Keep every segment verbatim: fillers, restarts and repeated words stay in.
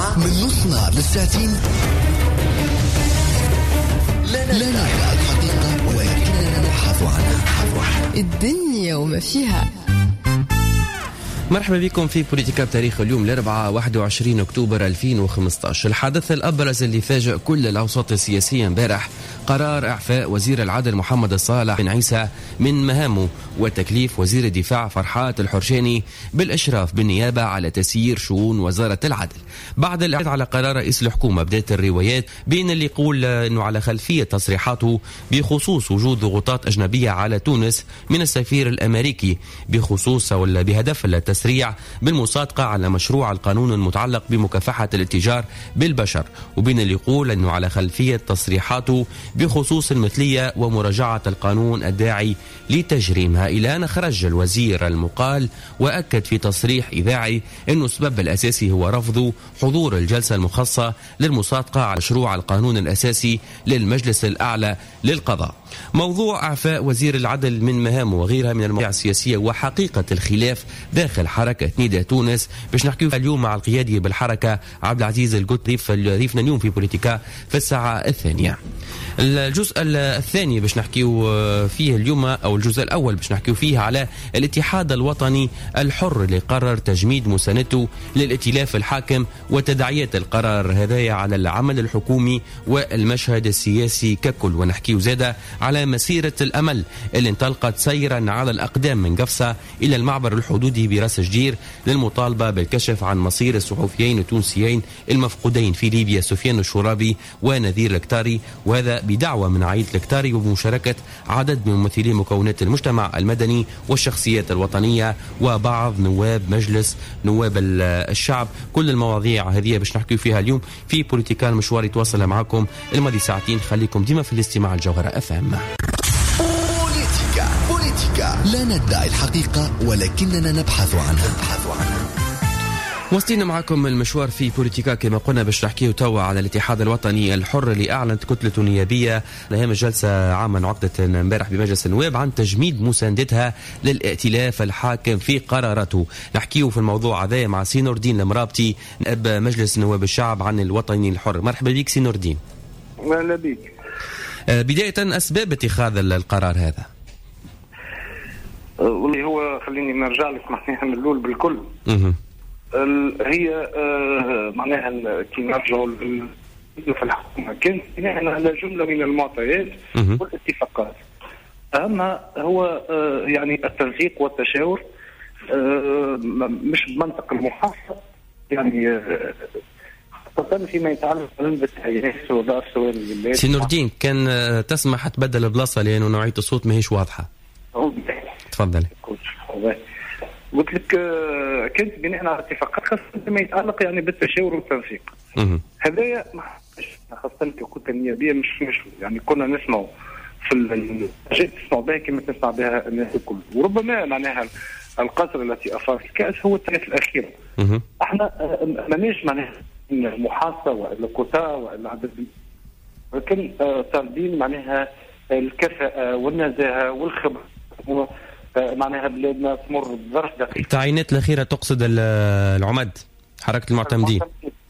من نص نهار للساعتين لا نعرف الحقيقة ولكننا نبحث عنها. الدنيا وما فيها. مرحبا بكم في بوليتيكا بتاريخ اليوم الأربعاء واحد وعشرين أكتوبر ألفين وخمسة عشر. الحدث الأبرز اللي فاجأ كل الأوساط السياسية امبارح قرار إعفاء وزير العدل محمد الصالح بن عيسى من مهامه وتكليف وزير الدفاع فرحات الحرشاني بالإشراف بالنيابة على تسيير شؤون وزارة العدل. بعد الإعلان على قرار رئيس الحكومة بدأت الروايات بين اللي يقول أنه على خلفية تصريحاته بخصوص وجود ضغوطات أجنبية على تونس من السفير الأمريكي بخصوص ولا بهدف التسريع بالمصادقة على مشروع القانون المتعلق بمكافحة الاتجار بالبشر، وبين اللي يقول أنه على خلفية تصريحاته بخصوص المثلية ومراجعة القانون الداعي لتجريمها. إلى أن خرج الوزير المقال وأكد في تصريح إذاعي أنه السبب الأساسي هو رفض حضور الجلسة المخصصة للمصادقة على مشروع القانون الأساسي للمجلس الأعلى للقضاء. موضوع إعفاء وزير العدل من مهامه وغيرها من المواضيع السياسية وحقيقة الخلاف داخل حركة نداء تونس باش نحكيه اليوم مع القيادي بالحركة عبد العزيز القط ضيف ضيفنا اليوم في بوليتيكا في الساعة الثانية. الجزء الثاني باش نحكيه فيه اليوم أو الجزء الأول باش نحكيه فيه على الاتحاد الوطني الحر اللي قرر تجميد مساندته للائتلاف الحاكم وتداعيات القرار هذايا على العمل الحكومي والمشهد السياسي ككل. ونحكيه زادة على مسيرة الأمل اللي انطلقت سيرا على الأقدام من قفصة إلى المعبر الحدودي براس جدير للمطالبة بالكشف عن مصير الصحفيين التونسيين المفقودين في ليبيا سفيان الشرابي ونذير الكتاري، وهذا بدعوة من عائلة الكتاري وبمشاركة عدد من ممثلي مكونات المجتمع المدني والشخصيات الوطنية وبعض نواب مجلس نواب الشعب. كل المواضيع هذه باش نحكي فيها اليوم في بوليتيكا. المشوار يتواصل معكم الماضي ساعتين، خليكم ديما في الاستماع الجوهرة أف أم. بوليتيكا بوليتيكا لا ندعي الحقيقة ولكننا نبحث عنها. نبحث عنها. وصلنا معكم المشوار في بوليتيكا كما قلنا باش نحكيو توا على الاتحاد الوطني الحر اللي اعلنت كتلته نيابيه لهام الجلسه عاما عقدت امبارح بمجلس النواب عن تجميد مساندتها للائتلاف الحاكم في قراراته. نحكيو في الموضوع هذا مع سي نور الدين المرابطي نائب مجلس نواب الشعب عن الوطني الحر. مرحبا بك سي نور الدين. اهلا بك. بدايه اسباب اتخاذ القرار هذا؟ والله هو خليني نرجع لك معناها من الاول بالكل. اها هي آه معناها كي نرجعوا في الحكومه كانت بناء على جمله من المعطيات والاتفاقات. اهمها هو آه يعني التنسيق والتشاور آه مش بمنطق المحافظه، يعني آه خاصه فيما يتعلق بالتعيينات ودار سواري. سي نور الدين كان آه تسمح تبدل البلاصه لانه نوعيه الصوت ماهيش واضحه. تفضلي. قلت لك كانت بناء على اتفاقات خاصة ما يتعلق يعني بالتشاور والتنسيق. هذايا خاصة ككتلة نيابية مش مش يعني كنا نسمعوا في الحاجات نسمعوا بها كما تسمع بها الناس الكل، وربما معناها القصر التي أفاضت الكأس هو الثلاث الأخيرة. احنا ماناش معناها محاصة وإلا كوتا وإلا عدد، ولكن طالبين معناها الكفاءة والنزاهة والخبرة. معناها بلادنا تمر بظرف دقيق. التعيينات الأخيرة تقصد العمد حركة المعتمدين.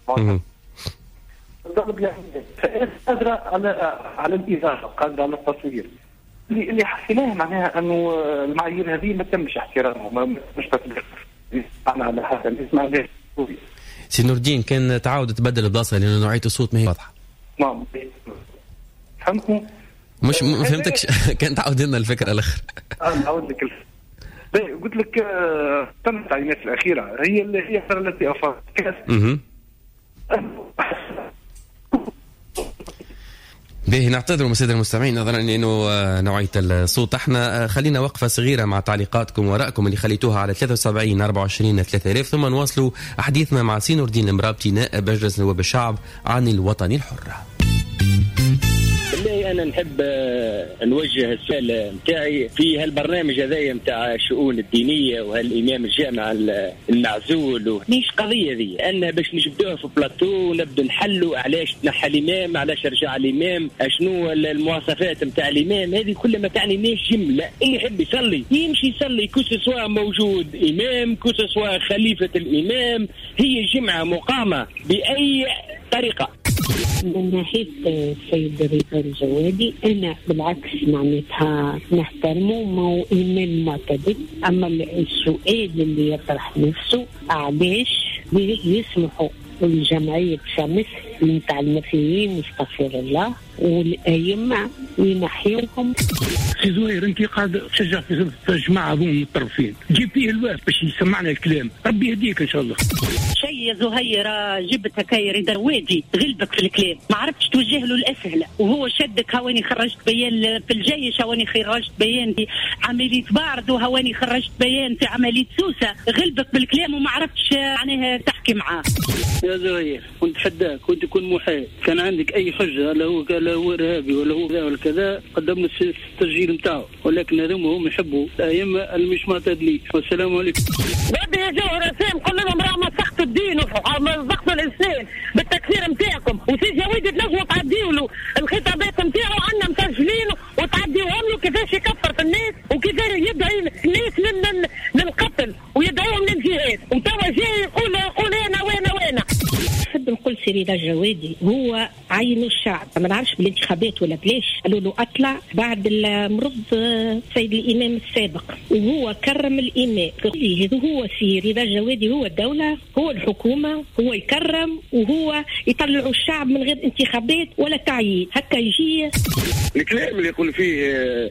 قادرة على على الإدارة، قادرة على التصوير. اللي اللي حسيناه معناها أنه المعايير هذه ما تمش احترامها، ما مش تطبيق. أنا على هذا اللي اسمه به. سي نور الدين كان تعاود تبدل البلاصة لأن نوعية الصوت ما هي واضحة. نعم. فهمتني؟ مش ما فهمتكش. كان تعود لنا الفكره الاخر. اه نعاود لك الفكره. قلت لك تم التعيينات الاخيره هي اللي هي التي افاضت كاس. اها باهي نعتذروا الساده المستمعين نظرا لانه نوعيه الصوت. احنا خلينا وقفه صغيره مع تعليقاتكم وارائكم اللي خليتوها على ثلاثة وسبعين أربعة وعشرين ثلاثة آلاف ثم نواصلوا حديثنا مع سي نور الدين المرابطي نائب مجلس نواب الشعب عن الوطني الحر. بالله انا نحب نوجه السؤال نتاعي في هالبرنامج هذايا نتاع الشؤون الدينيه وهالامام الجامع المعزول. مش قضيه ذي ان باش نجبدوها في بلاطو ونبدا نحلوا علاش تنحى الامام، علاش رجع الامام، شنو المواصفات نتاع الامام. هذه كلها ما تعنيناش جمله. اللي يحب يصلي يمشي يصلي كوسوا موجود امام كوسوا خليفه الامام. هي جمعه مقامه باي طريقه. من ناحية السيد رضا الجوادي أنا بالعكس معناتها نحترمه، ما هو إمام معتدل. أما السؤال اللي يطرح نفسه علاش يسمحوا الجمعية شمس متاع المسيحيين استغفر الله والأئمة ينحيوهم. سي زهير انت قاعد تشجع في جماعة هذوم الطرفين، جيب فيه الوقت باش يسمعنا الكلام، ربي يهديك ان شاء الله. شيء يا زهير جبت هكايا رضا الوادي غلبك في الكلام، ما عرفتش توجه له الاسهل، وهو شدك هواني خرجت بيان في الجيش، هواني خرجت بيان في عملية بارد، وهواني خرجت بيان في عملية سوسة. غلبك بالكلام وما عرفتش معناها تحكي معاه. يا زهير كنت حداك كنت تكون محايد، كان عندك اي حجة لا هو لا هو ارهابي ولا هو ذا ولا كذا قدمنا التسجيل نتاعو، ولكن هذوم هم يحبوا الائمه اللي مش معتدلين. والسلام عليكم. ودي يا جوهر اسام كل لهم راه مسخت الدين وضغط الانسان بالتكفير نتاعكم، وسي جويدي تنجموا تعديوا له الخطابات نتاعو عندنا مسجلين وتعديوهم له كيفاش يكفر في الناس وكيفاش يدعي الناس للقتل ويدعوهم للجهاد، وتوا جاي يقول يقول انا وانا وانا. نحب نقول سي رضا الجوادي هو عين الشعب، ما نعرفش بالانتخابات ولا بلاش قالوا له اطلع بعد المرض سيد الامام السابق، وهو كرم الامام. هذا هو سي رضا الجوادي، هو الدوله، هو الحكومه، هو يكرم وهو يطلعوا الشعب من غير انتخابات ولا تعيين. هكا يجي الكلام اللي يقول فيه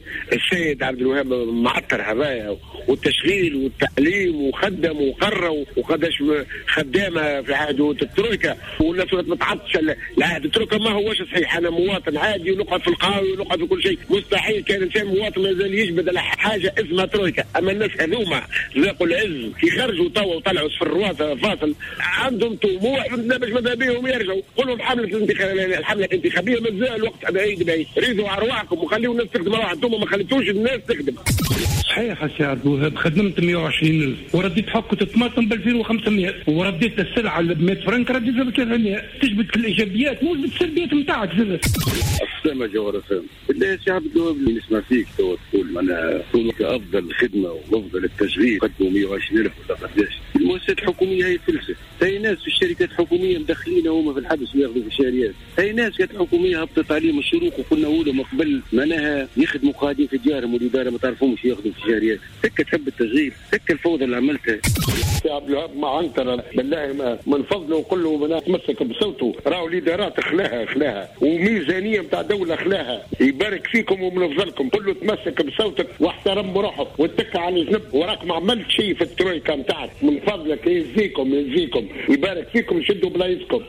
السيد عبد الوهاب معطر هذايا، والتشغيل والتعليم وخدم وقرر وقداش خدامه في عهد الترويكا والناس متعطشه العهد الترويكا. ما هوش صحيح. انا مواطن عادي ونقعد في القهاوي ونقعد في كل شيء، مستحيل كان انسان مواطن مازال يجبد على حاجه اسمها ترويكا. اما الناس هذوما ذاقوا العز كي خرجوا توا وطلعوا في الرواسه فاصل عندهم طموح باش ماذا بهم يرجعوا. قولوا الحمله الانتخابيه الحمله الانتخابيه مازال الوقت بعيد بعيد. ريدوا ارواحكم وخليوا الناس تخدم روحها، انتم ما خليتوش الناس تخدم. صحيح يا سي عبد الوهاب، خدمت مئة وعشرين ألف ورديت حقة الطماطم ب ألفين وخمسمائة ورديت السلعه ب مئة فرنك رديتها ب ثلاثمائة. تجبد في الايجابيات مش بالسلبيات نتاعك زاد. السلام جوهر السلام. بالله سي عبد الوهاب اللي نسمع فيك توا تقول معناها تكون افضل خدمه وافضل التشغيل قدموا مئة وعشرين ألف ولا قداش. المؤسسات الحكوميه هي فلسه، هي ناس في الشركات الحكوميه مدخلين هما في الحبس وياخذوا في الشهريات. هي ناس كانت الحكوميه هبطت عليهم الشروط وقلنا لهم قبل معناها يخدموا قاعدين في ديارهم والاداره ما تعرفهمش ياخذوا في الشهريات. هكا تحب التشغيل، هكا الفوضى اللي عملتها. يا عبد الوهاب ما عنتر بالله ما من فضله وقل له من تمسك بصوته، راهو الادارات خلاها خلاها وميزانيه نتاع دوله خلاها. يبارك فيكم ومن فضلكم كله تمسك بصوتك واحترم روحك واتكى على الجنب، وراك ما عملت شيء في الترويكا نتاعك. من فضلك يجزيكم يجزيكم يبارك فيكم، شدوا بلايصكم.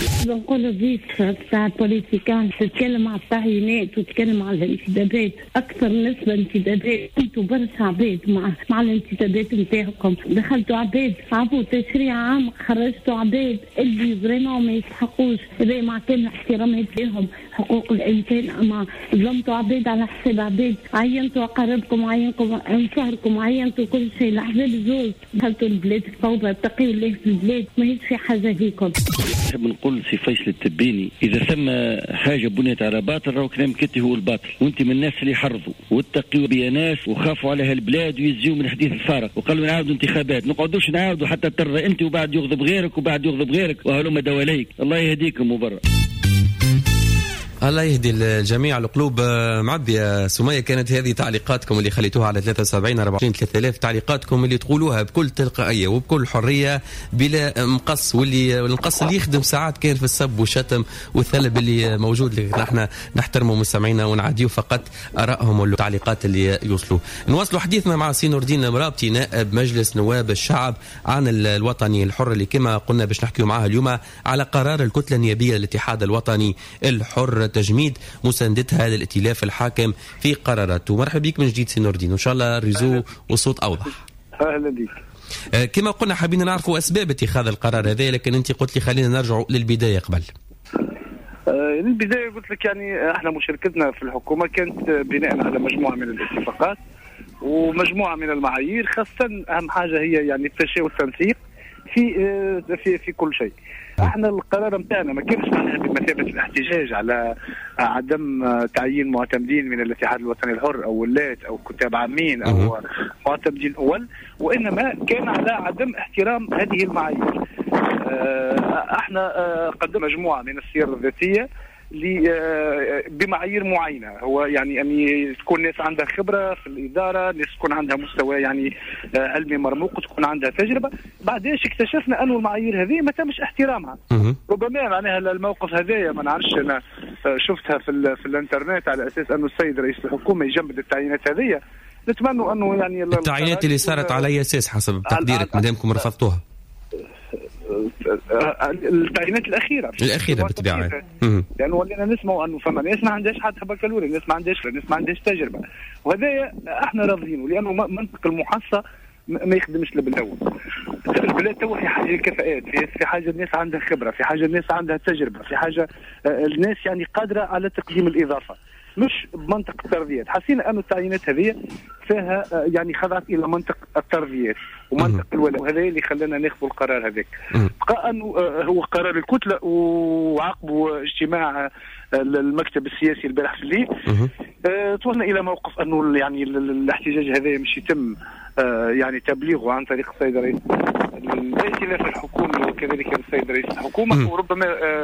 بنقول بيك بتاع البوليتيكان تتكلم على التعيينات وتتكلم على الانتدابات، اكثر نسبه انتدابات انتوا برشا عباد مع مع الانتدابات نتاعكم. دخلتوا عباد عبوا تشريع عام، خرجتوا عباد اللي فريمون ما يستحقوش. هذا مع كامل احترامات لهم حقوق الانسان، اما ظلمتوا عباد على حساب عباد. عينتوا اقاربكم، عينكم شهركم، عينتوا كل شيء. الاحزاب الزوز دخلتوا البلاد في فوضى، اتقوا الله في البلاد، ما هيش في حاجه ليكم. نحب نقول سي فيصل التبيني اذا ثم حاجه بنيت على باطل راهو كلام كتي هو الباطل، وانت من الناس اللي حرضوا واتقوا بيا ناس وخافوا على هالبلاد ويزيوا من الحديث الفارغ وقالوا نعاودوا انتخابات. نقعدوش نعاودوا حتى ترى انت وبعد يغضب غيرك وبعد يغضب غيرك وهلوم دواليك. الله يهديكم وبرا. الله يهدي الجميع. القلوب معبية. سمية كانت هذه تعليقاتكم اللي خليتوها على ثلاثة وسبعين أربعة وعشرين ثلاثة آلاف، تعليقاتكم اللي تقولوها بكل تلقائية وبكل حرية بلا مقص، واللي المقص اللي يخدم ساعات كان في السب والشتم والثلب اللي موجود، اللي نحن نحترموا مستمعينا ونعديو فقط آرائهم والتعليقات اللي يوصلوا. نواصلوا حديثنا مع سي نور الدين مرابطي نائب مجلس نواب الشعب عن الوطني الحر، اللي كما قلنا باش نحكيو معاه اليوم على قرار الكتلة النيابية للاتحاد الوطني الحر تجميد مساندتها للائتلاف الحاكم في قراراته. مرحبا بك من جديد سي نور الدين، وان شاء الله الريزو والصوت اوضح. اهلا بك. آه كما قلنا حابين نعرفوا اسباب اتخاذ القرار هذا، لكن انت قلت لي خلينا نرجع للبدايه قبل. آه البدايه قلت لك يعني احنا مشاركتنا في الحكومه كانت بناء على مجموعه من الاتفاقات ومجموعه من المعايير، خاصه اهم حاجه هي يعني التشاور والتنسيق في آه في في كل شيء. احنا القرار نتاعنا ما كانش معناها بمثابه الاحتجاج على عدم تعيين معتمدين من الاتحاد الوطني الحر او ولات او كتاب عامين او معتمدين اول، وانما كان على عدم احترام هذه المعايير. احنا قدمنا مجموعه من السير الذاتيه بمعايير معينه، هو يعني ان تكون ناس عندها خبره في الاداره، ناس تكون عندها مستوى يعني علمي مرموق، تكون عندها تجربه. بعداش اكتشفنا انه المعايير هذه ما تمش احترامها. ربما معناها الموقف هذايا ما نعرفش، انا شفتها في في الانترنت على اساس انه السيد رئيس الحكومه يجمد التعيينات هذيا. نتمنى انه يعني التعيينات اللي صارت على اي اساس حسب تقديرك ما دامكم رفضتوها؟ التعيينات الاخيره الاخيره بالطبيعه، لانه ولينا نسمعوا انه فما ناس ما عندهاش حتى بكالوريوس، ناس ما عندهاش ناس ما عندهاش تجربه، وهذا احنا راضيينه لانه منطق المحصه ما يخدمش بالأول. البلاد تو في حاجه للكفاءات، في حاجه الناس عندها خبره، في حاجه الناس عندها تجربه، في حاجه الناس يعني قادره على تقديم الاضافه، مش بمنطق الترضيات. حسينا انه التعيينات هذه فيها يعني خضعت الى منطق الترضيات ومنطق الولاء، وهذا اللي خلانا ناخذ القرار هذاك. بقى انه هو قرار الكتله، وعقبوا اجتماع المكتب السياسي البارح في الليل توصلنا الى موقف انه يعني الاحتجاج هذا مش يتم يعني تبليغه عن طريق السيد رئيس الائتلاف الحكومي وكذلك السيد رئيس الحكومه، وربما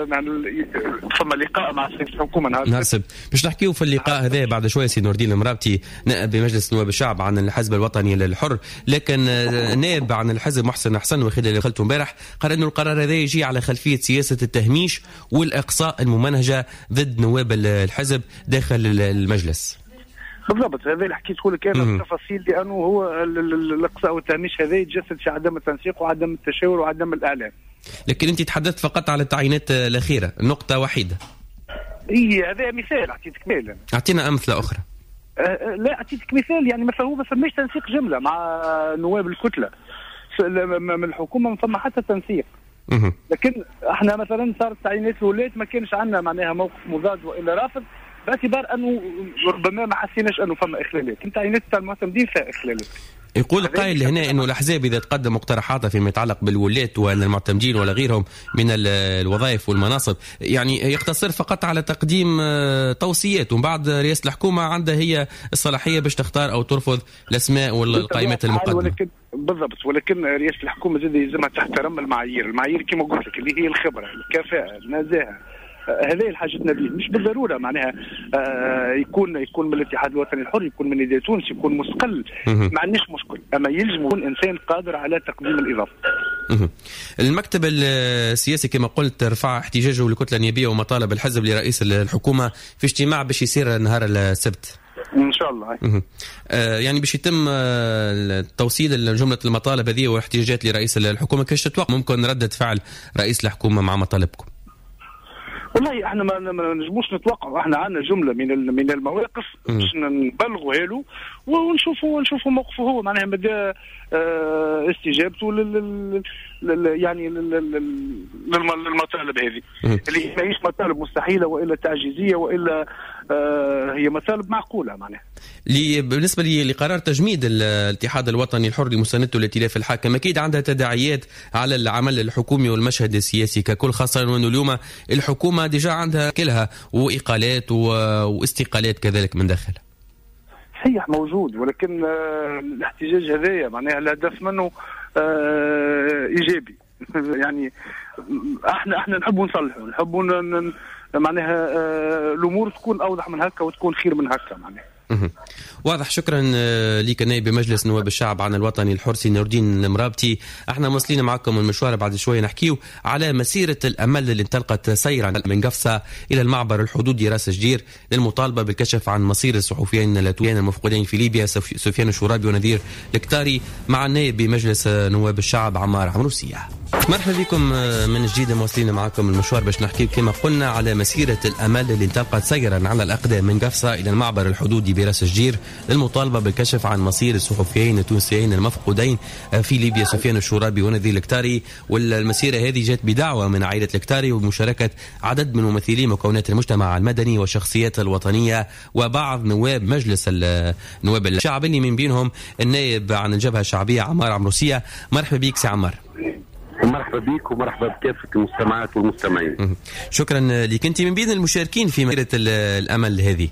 ثم لقاء مع السيد الحكومه نهار ناسب باش نحكيو في اللقاء هذا بعد شويه. سي نور الدين المرابطي نائب بمجلس نواب الشعب عن الحزب الوطني الحر، لكن نائب عن الحزب محسن حسن وخلال اللي قلته امبارح قال انه القرار هذا يجي على خلفيه سياسه التهميش والاقصاء الممنهجه ضد نواب الحزب داخل المجلس. بالضبط، هذا اللي حكيته لك انا بالتفاصيل، لانه هو الاقصاء والتهميش هذا يتجسد في عدم التنسيق وعدم التشاور وعدم الاعلام. لكن انت تحدثت فقط على التعيينات الاخيره، نقطه وحيده. اي هذا مثال اعطيتك مثال. اعطينا امثله اخرى. أه لا اعطيتك مثال، يعني مثلا هو ما فماش تنسيق جمله مع نواب الكتله من الحكومه، ما فما حتى تنسيق. لكن احنا مثلا صارت تعيينات الولاة ما كانش عندنا معناها موقف مضاد والا رافض، باعتبار انه ربما ما حسيناش انه فما اخلالات. انت عينات تاع المعتمدين فيها اخلالات. يقول القائل هنا انه الاحزاب اذا تقدم مقترحاتها فيما يتعلق بالولاة وان المعتمدين ولا غيرهم من الوظائف والمناصب يعني يقتصر فقط على تقديم توصيات، ومن بعد رئاسه الحكومه عندها هي الصلاحيه باش تختار او ترفض الاسماء والقائمات المقدمه. ولكن بالضبط، ولكن رئاسه الحكومه زاد يلزمها تحترم المعايير، المعايير كما قلت لك اللي هي الخبره، الكفاءه، النزاهه. هذه الحاجتنا به، مش بالضروره معناها آه يكون يكون من الاتحاد الوطني الحر، يكون من نداء تونس، يكون مستقل، ما عندناش مشكل، اما يلزم يكون انسان قادر على تقديم الاضافه. المكتب السياسي كما قلت رفع احتجاجه للكتله النيابيه ومطالب الحزب لرئيس الحكومه في اجتماع باش يصير نهار السبت ان شاء الله. آه يعني باش يتم آه توصيل جمله المطالب هذه واحتجاجات لرئيس الحكومه. كيفاش تتوقع ممكن رده فعل رئيس الحكومه مع مطالبكم؟ والله احنا ما نجموش نتوقعوا، احنا عندنا جمله من من المواقف باش نبلغوها له ونشوفوا ونشوفوا موقفه هو، معناها مدى اه استجابته لل يعني للمطالب هذه اللي ماهيش مطالب مستحيله والا تعجيزيه والا اه هي مطالب معقوله معناها. بالنسبه لقرار تجميد الاتحاد الوطني الحر لمساندته للائتلاف الحاكم، اكيد عندها تداعيات على العمل الحكومي والمشهد السياسي ككل، خاصه وانه اليوم الحكومه ديجا عندها كلها واقالات واستقالات كذلك من داخلها. صحيح موجود، ولكن آه الاحتجاج هذايا معناها الهدف منه آه ايجابي. يعني احنا احنا نحبوا نصلحوا، نحبوا معناها آه الامور تكون اوضح من هكا وتكون خير من هكا معناها. واضح. شكرا لك نائب بمجلس نواب الشعب عن الوطني الحر سي نور الدين المرابطي. احنا موصلين معكم المشوار، بعد شويه نحكيو على مسيره الامل اللي انطلقت سيرا من قفصه الى المعبر الحدودي راس جدير للمطالبه بالكشف عن مصير الصحفيين اللاتويين المفقودين في ليبيا سفيان الشرابي ونذير الكتاري، مع النائب بمجلس نواب الشعب عمار عمروسيه. مرحبا بكم من جديد، مواصلين معكم المشوار باش نحكي كما قلنا على مسيرة الأمل اللي انطلقت سيرا على الأقدام من قفصة إلى المعبر الحدودي براس الجير للمطالبة بالكشف عن مصير الصحفيين التونسيين المفقودين في ليبيا سفيان الشورابي ونذير الكتاري. والمسيرة هذه جاءت بدعوة من عائلة الكتاري وبمشاركة عدد من ممثلي مكونات المجتمع المدني والشخصيات الوطنية وبعض نواب مجلس النواب الشعب اللي من بينهم النائب عن الجبهة الشعبية عمار عمروسية. مرحبا بك سي عمار. مرحبا بك ومرحبا بكافة المستمعات والمستمعين. شكرا لك. انت من بين المشاركين في مسيرة الأمل هذه.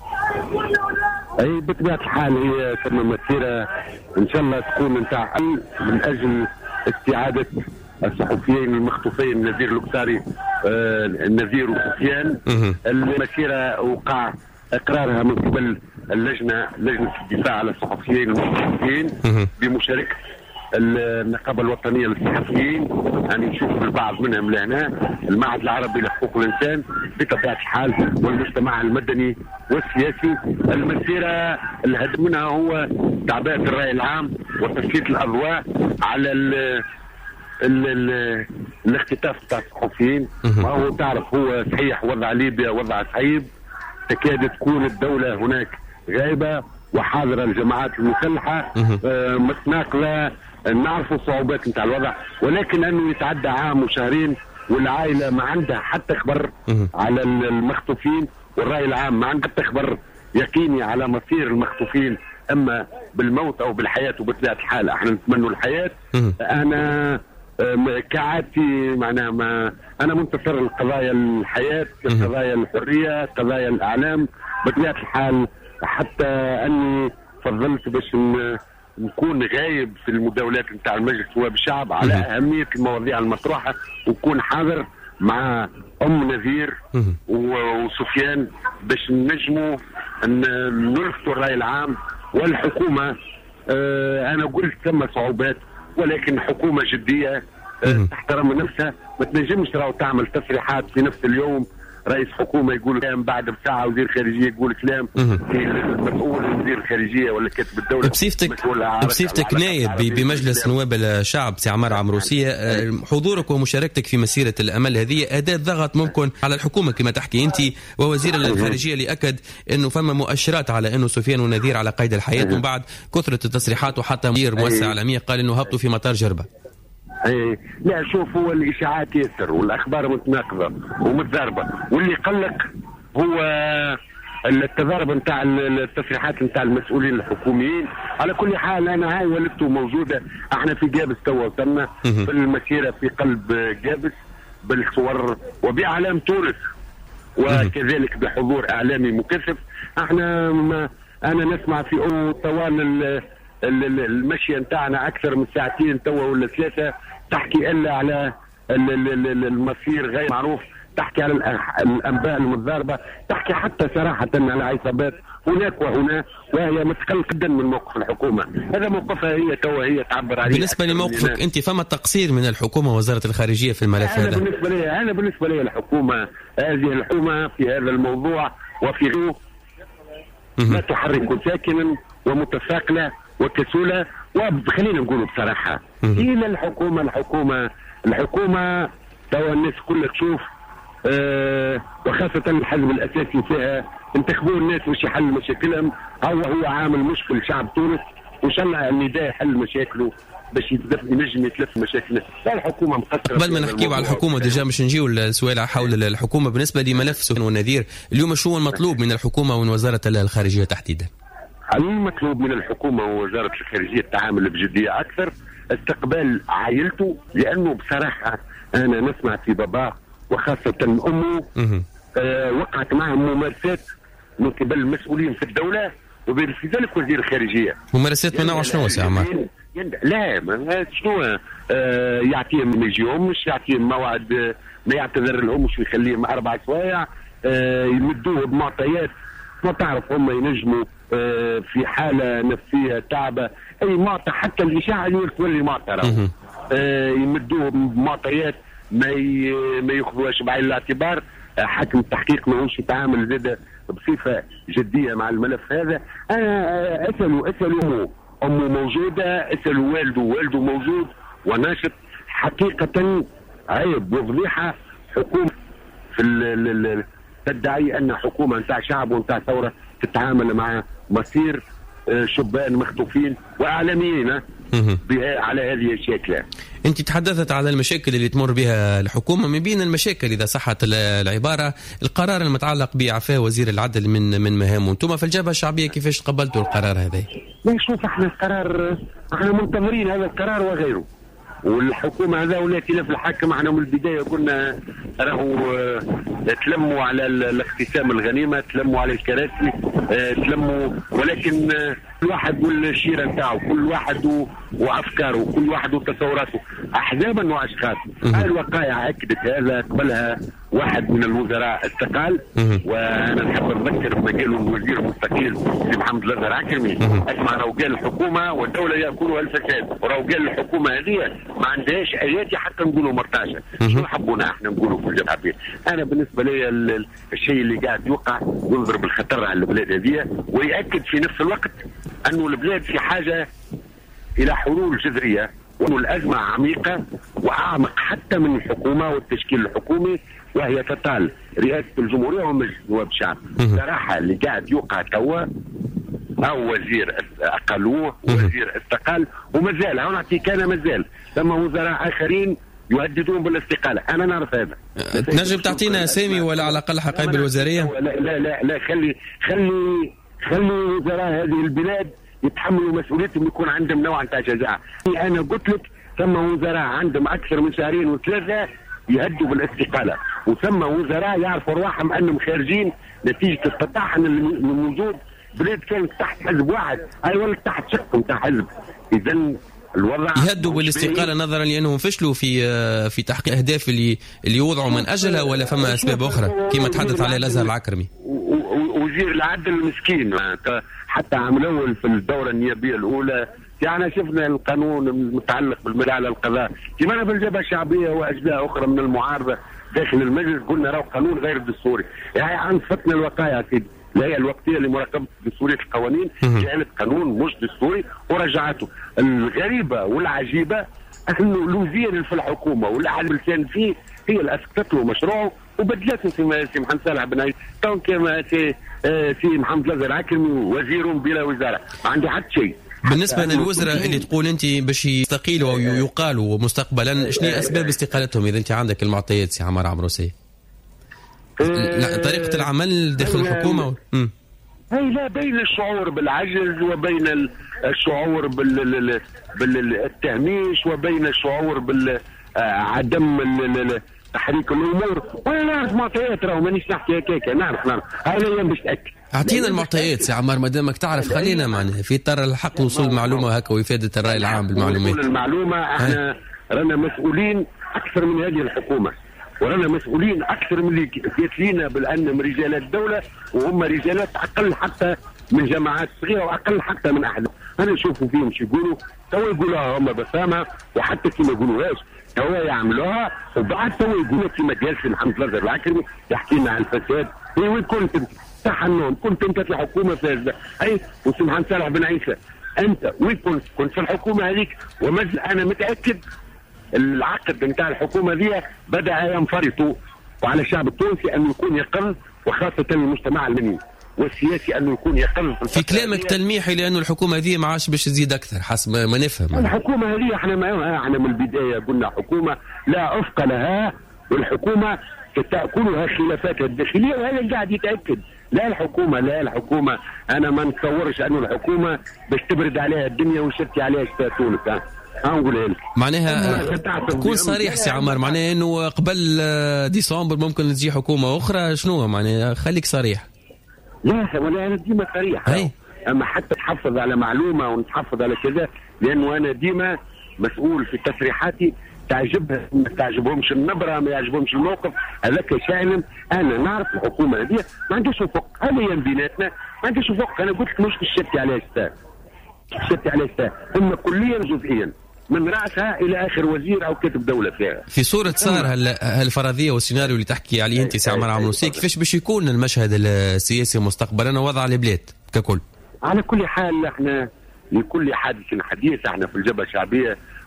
اي بطبيعة الحال هي ثم مسيرة ان شاء الله تكون نتاع من اجل استعادة الصحفيين المخطوفين نذير الكتاري آه نذير وسفيان. المسيرة وقع اقرارها من قبل اللجنة لجنة الدفاع على الصحفيين المخطوفين بمشاركة النقابة الوطنية للصحفيين. يعني نشوف البعض منهم لهنا المعهد العربي لحقوق الإنسان بطبيعة الحال والمجتمع المدني والسياسي. المسيرة الهدف منها هو تعبئة الرأي العام وتسليط الأضواء على ال ال ال الاختطاف بتاع الصحفيين. وهو تعرف هو صحيح وضع ليبيا وضع صعيب، تكاد تكون الدولة هناك غايبة وحاضرة الجماعات المسلحة آه متناقلة. نعرفوا الصعوبات نتاع الوضع، ولكن انه يتعدى عام وشهرين والعائله ما عندها حتى خبر على المخطوفين والراي العام ما عندها حتى خبر يقيني على مصير المخطوفين، اما بالموت او بالحياه. وبطبيعه الحال احنا نتمنى الحياه. انا كعادتي معناها ما انا منتصر لقضايا الحياه، قضايا الحريه، قضايا الاعلام. بطبيعه الحال حتى اني فضلت باش نكون غايب في المداولات نتاع المجلس نواب الشعب على اهميه المواضيع المطروحه، ونكون حاضر مع ام نذير وسفيان باش نجموا نلفتوا الراي العام والحكومه. آه انا قلت ثم صعوبات، ولكن حكومه جديه آه تحترم نفسها. ما تنجمش راهو تعمل تصريحات في نفس اليوم رئيس حكومه يقول كلام، بعد بساعه وزير خارجيه يقول كلام، المسؤول وزير الخارجيه ولا كاتب الدوله. بصفتك بصفتك نائب بمجلس نواب الشعب سي عمار عمروسية، حضورك ومشاركتك في مسيره الامل هذه اداه ضغط ممكن على الحكومه كما تحكي انت ووزير الخارجيه اللي اكد انه فما مؤشرات على انه سفيان ونذير على قيد الحياه من بعد كثره التصريحات، وحتى مدير مؤسسه عالميه قال انه هبطوا في مطار جربه. ايه لا شوف هو الاشاعات ياسر والاخبار متناقضه ومتضاربه، واللي قلق هو التضارب نتاع التصريحات نتاع المسؤولين الحكوميين. على كل حال انا هاي ولدته موجوده، احنا في جابس توا وصلنا في المسيره في قلب جابس بالصور وباعلام تونس وكذلك بحضور اعلامي مكثف. احنا ما انا نسمع في طوال المشي نتاعنا اكثر من ساعتين توا ولا ثلاثه تحكي الا على المصير غير معروف، تحكي على الانباء المتضاربه، تحكي حتى صراحه على عصابات هناك وهنا، وهي متقلقه جدا من موقف الحكومه. هذا موقفها هي توا هي تعبر عليه. بالنسبه لموقفك انت فما تقصير من الحكومه ووزاره الخارجيه في الملف هذا؟ انا بالنسبه لي انا بالنسبه لي الحكومه هذه الحكومه في هذا الموضوع وفي لا تحرك ساكنا ومتثاقله وكسوله. وخلينا نقول بصراحه الى الحكومه الحكومه الحكومه توا الناس كلها تشوف أه وخاصه الحزب الاساسي فيها انتخبوا الناس باش يحل مشاكلهم. هو هو عامل مشكل شعب تونس، وان شاء الله النداء يحل مشاكله باش ينجم يتلف مشاكله. لا الحكومه مقصره. قبل ما نحكيو على الحكومه ديجا باش نجيو السؤال حول الحكومه بالنسبه لملف سفيان ونذير، اليوم شو المطلوب من الحكومه ومن وزاره الخارجيه تحديدا؟ المطلوب من الحكومه ووزاره الخارجيه التعامل بجديه اكثر، استقبال عائلته، لانه بصراحه انا نسمع في باباه وخاصه امه آه وقعت معهم ممارسات من قبل المسؤولين في الدوله وفي ذلك وزير الخارجيه. ممارسات من نوع شنو يا عمار؟ لا ما شنو آه يعطيهم ما يجيهمش، يعطيهم موعد آه ما يعتذر لهمش ويخليهم اربع سوايع آه يمدوه بمعطيات ما تعرف هم ينجموا آه في حاله نفسيه تعبه. اي معطى حتى الاشاعه اللي تولي معطى آه يمدوه بمعطيات ما ما ياخذوهاش بعين الاعتبار. آه حاكم التحقيق ماهوش يتعامل زاد بصفه جديه مع الملف هذا. انا اسالوا اسالوا امه امه موجوده، اسالوا والده والده موجود وناشط. حقيقة عيب وفضيحة حكومة في ال ال تدعي أن حكومة نتاع شعب ونتاع ثورة تتعامل مع مصير شبان مخطوفين وإعلاميين على هذه الشكل. أنت تحدثت على المشاكل اللي تمر بها الحكومة. من بين المشاكل إذا صحت العبارة القرار المتعلق بإعفاء وزير العدل من من مهامه. أنتم في الجبهة الشعبية كيفاش قبلتوا القرار هذا؟ لا شوف احنا القرار احنا منتظرين هذا القرار وغيره، والحكومة هذا والتي في الحاكم احنا من البداية كنا راهو تلموا على الاقتسام الغنيمة، تلموا على الكراسي، تلموا، ولكن كل واحد والشيرة نتاعو، كل واحد وافكاره، كل واحد وتصوراته، احزابا واشخاص. هاي الوقائع اكدت هذا. قبلها واحد من الوزراء استقال، وانا نحب نذكر بما قالوا الوزير المستقيل سي محمد الازهر عكرمي، اسمع راهو قال الحكومه والدوله ياكلها الفساد، وراهو قال الحكومه هذه ما عندهاش اياتي حتى نقولوا مرتاحه. شنو حبونا احنا نقولوا في الجبهه الشعبيه؟ انا بالنسبه لي الشيء اللي قاعد يوقع ينظر بالخطر على البلاد هذه، ويأكد في نفس الوقت انه البلاد في حاجه الى حلول جذريه، وانه الازمه عميقه واعمق حتى من الحكومه والتشكيل الحكومي، وهي تطال رئاسه الجمهوريه ومجلس نواب الشعب. صراحه اللي قاعد يوقع توا او وزير اقلوه ووزير استقال ومازال انا نعطيك انا مازال ثم وزراء اخرين يهددون بالاستقاله. انا نعرف هذا. تنجم تعطينا اسامي ولا على الاقل حقائب الوزاريه؟ لا لا لا, لا خلي خلي خلي وزراء هذه البلاد يتحملوا مسؤوليتهم، يكون عندهم نوع نتاع شجاعه. انا قلت لك ثم وزراء عندهم اكثر من شهرين وثلاثه يهدوا بالاستقاله، وثم وزراء يعرفوا ارواحهم انهم خارجين نتيجه التطحن الموجود. بلاد كانت تحت حزب واحد، اي ولا تحت شق نتاع حزب. اذا الوضع يهدوا بالاستقاله نظرا لانهم فشلوا في في تحقيق اهداف اللي اللي وضعوا من اجلها، ولا فما اسباب اخرى كما تحدث عليها الازهر العكرمي؟ وزير العدل المسكين حتى عملوا في الدوره النيابيه الاولى، يعني شفنا القانون المتعلق بالمراء على القضاء كما في الجبهه الشعبيه واجزاء اخرى من المعارضه داخل المجلس قلنا راه قانون غير دستوري. يعني عنفتنا الوقائع كده الهيئه الوقتيه لمراقبه دستوريه القوانين جعلت قانون مش دستوري ورجعته. الغريبه والعجيبه انه الوزير في الحكومه والاعلى كان فيه هي اللي اسقطت له مشروعه وبدلته في سي محمد صالح بن عيسى، كان كما سي سي محمد الازهر العكرمي وزير بلا وزاره، ما عنده حتى شيء. بالنسبه للوزراء اللي تقول انت باش يستقيلوا او يقالوا مستقبلا، شنو اسباب استقالتهم اذا انت عندك المعطيات سي عمار عمروسي؟ لا طريقة العمل داخل الحكومة امم هي لا بين الشعور بالعجز وبين الشعور بال بالتهميش وبين الشعور بالعدم تحريك الامور. وانا نعرف معطيات راهو مانيش نحكي هكاك، نعرف نعرف هاي الايام باش تاكد. اعطينا المعطيات سي عمار ما دامك تعرف، خلينا معناها في طر الحق وصول المعلومه هكا وافاده الراي العام بالمعلومات. المعلومه احنا رانا مسؤولين اكثر من هذه الحكومه، ورانا مسؤولين اكثر من اللي كاتلينا بالان من رجالات الدوله، وهم رجالات اقل حتى من جماعات صغيره واقل حتى من احد. انا نشوفوا فيهم شو يقولوا، توا يقولوها هم بسامه وحتى كي ما يقولوهاش توا يعملوها، وبعد توا يقولوا كيما قال سي محمد الازهر العكرمي يحكي لنا عن الفساد. اي وين كنت انت؟ صح النوم كنت انت في الحكومه فاسده، اي وسي محمد صالح بن عيسى انت وين كنت؟ كنت في الحكومه هذيك. ومازال انا متاكد العقد نتاع الحكومه ذي بدا ينفرط، وعلى الشعب التونسي انه يكون يقل، وخاصه المجتمع المدني والسياسي انه يكون يقل. في, في كلامك تلميحي لانه الحكومه ذي ما عادش باش تزيد اكثر حسب ما نفهم. الحكومه هذه احنا ما احنا من البدايه قلنا حكومه لا افق لها، والحكومه تاكلها خلافاتها الداخليه، وهذا اللي قاعد يتاكد. لا الحكومه لا الحكومه انا ما نتصورش انه الحكومه باش تبرد عليها الدنيا ويشتي عليها شتاء تونس. هنقول لك معناها تكون صريح سي عمار، معناها انه قبل ديسمبر ممكن تجي حكومه اخرى. شنو معناها؟ خليك صريح. لا ولا انا ديما صريح، اما حتى تحفظ على معلومه ونتحفظ على كذا، لانه انا ديما مسؤول في تصريحاتي تعجبها ما تعجبهمش النبره، ما يعجبهمش الموقف هذاك شاعلم. انا نعرف الحكومه هذه ما عندهاش وفق، هذه بيناتنا ما عندهاش وفق. انا قلت مش بالشتي على شتاء شتي على شتاء، هم كليا جزئيا من راسها الى اخر وزير او كاتب دوله فيها. في صوره صار هالفرضيه والسيناريو اللي تحكي عليه انت سي عمار عمروسي، كيفاش باش يكون المشهد السياسي مستقبلا ووضع البلاد ككل؟ على كل حال احنا لكل حادث حديث، احنا في الجبهه الشعبيه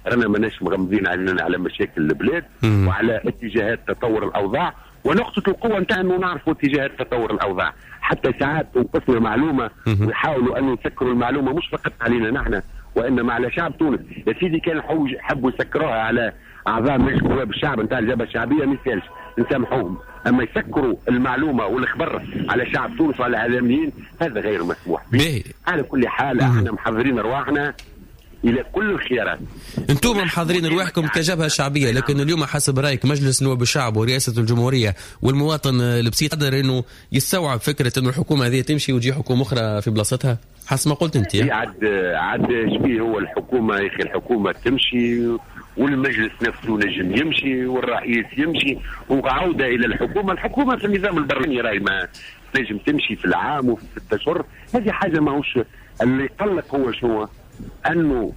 رانا ماناش مغمضين علينا على مشاكل البلاد وعلى اتجاهات تطور الاوضاع، ونقطه القوه نتاعنا انه نعرفوا اتجاهات تطور الاوضاع. حتى ساعات تنقصنا معلومه ويحاولوا ان يسكروا المعلومه مش فقط علينا نحن وانما على شعب تونس. يا سيدي كان حبوا يسكروها على اعضاء مجلس نواب الشعب نتاع الجبهه الشعبيه ما يسالش، نسامحوهم. اما يسكروا المعلومه والخبر على شعب تونس وعلى الاعلاميين هذا غير مسموح به. على كل حال احنا محضرين ارواحنا الى كل الخيارات. انتم محضرين رواحكم كجبهه شعبيه، لكن اليوم حسب رايك مجلس نواب الشعب ورئاسه الجمهوريه والمواطن البسيط قدر انه يستوعب فكره انه الحكومه هذه تمشي وتجي حكومه اخرى في بلاصتها حسب ما قلت انت؟ عاد عاد شبيه هو الحكومه يا اخي، الحكومه تمشي والمجلس نفسه نجم يمشي والرئيس يمشي وعوده الى الحكومه. الحكومه في النظام البرلماني راي ما نجم تمشي في العام وفي ستة اشهر، هذه حاجه ماهوش. اللي يقلق هو شنو؟ انه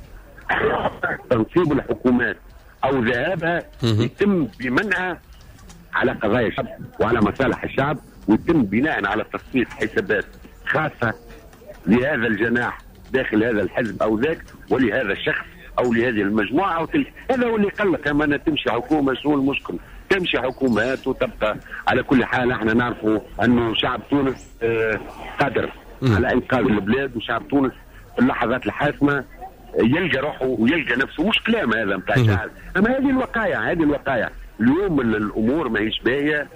تنصيب الحكومات او ذهابها يتم بمنعها على قضايا الشعب وعلى مصالح الشعب، ويتم بناء على تصفية حسابات خاصه لهذا الجناح داخل هذا الحزب او ذاك ولهذا الشخص او لهذه المجموعه او تلك. هذا هو اللي يقلق. اما تمشي حكومه شنو المشكل؟ تمشي حكومات وتبقى. على كل حال احنا نعرفوا انه شعب تونس آه قادر على انقاذ البلاد، وشعب تونس في اللحظات الحاسمه يلقى روحه ويلقى نفسه. مش كلام هذا نتاع شعب، اما هذه الوقائع. هذه الوقائع اليوم الامور ماهيش باهيه.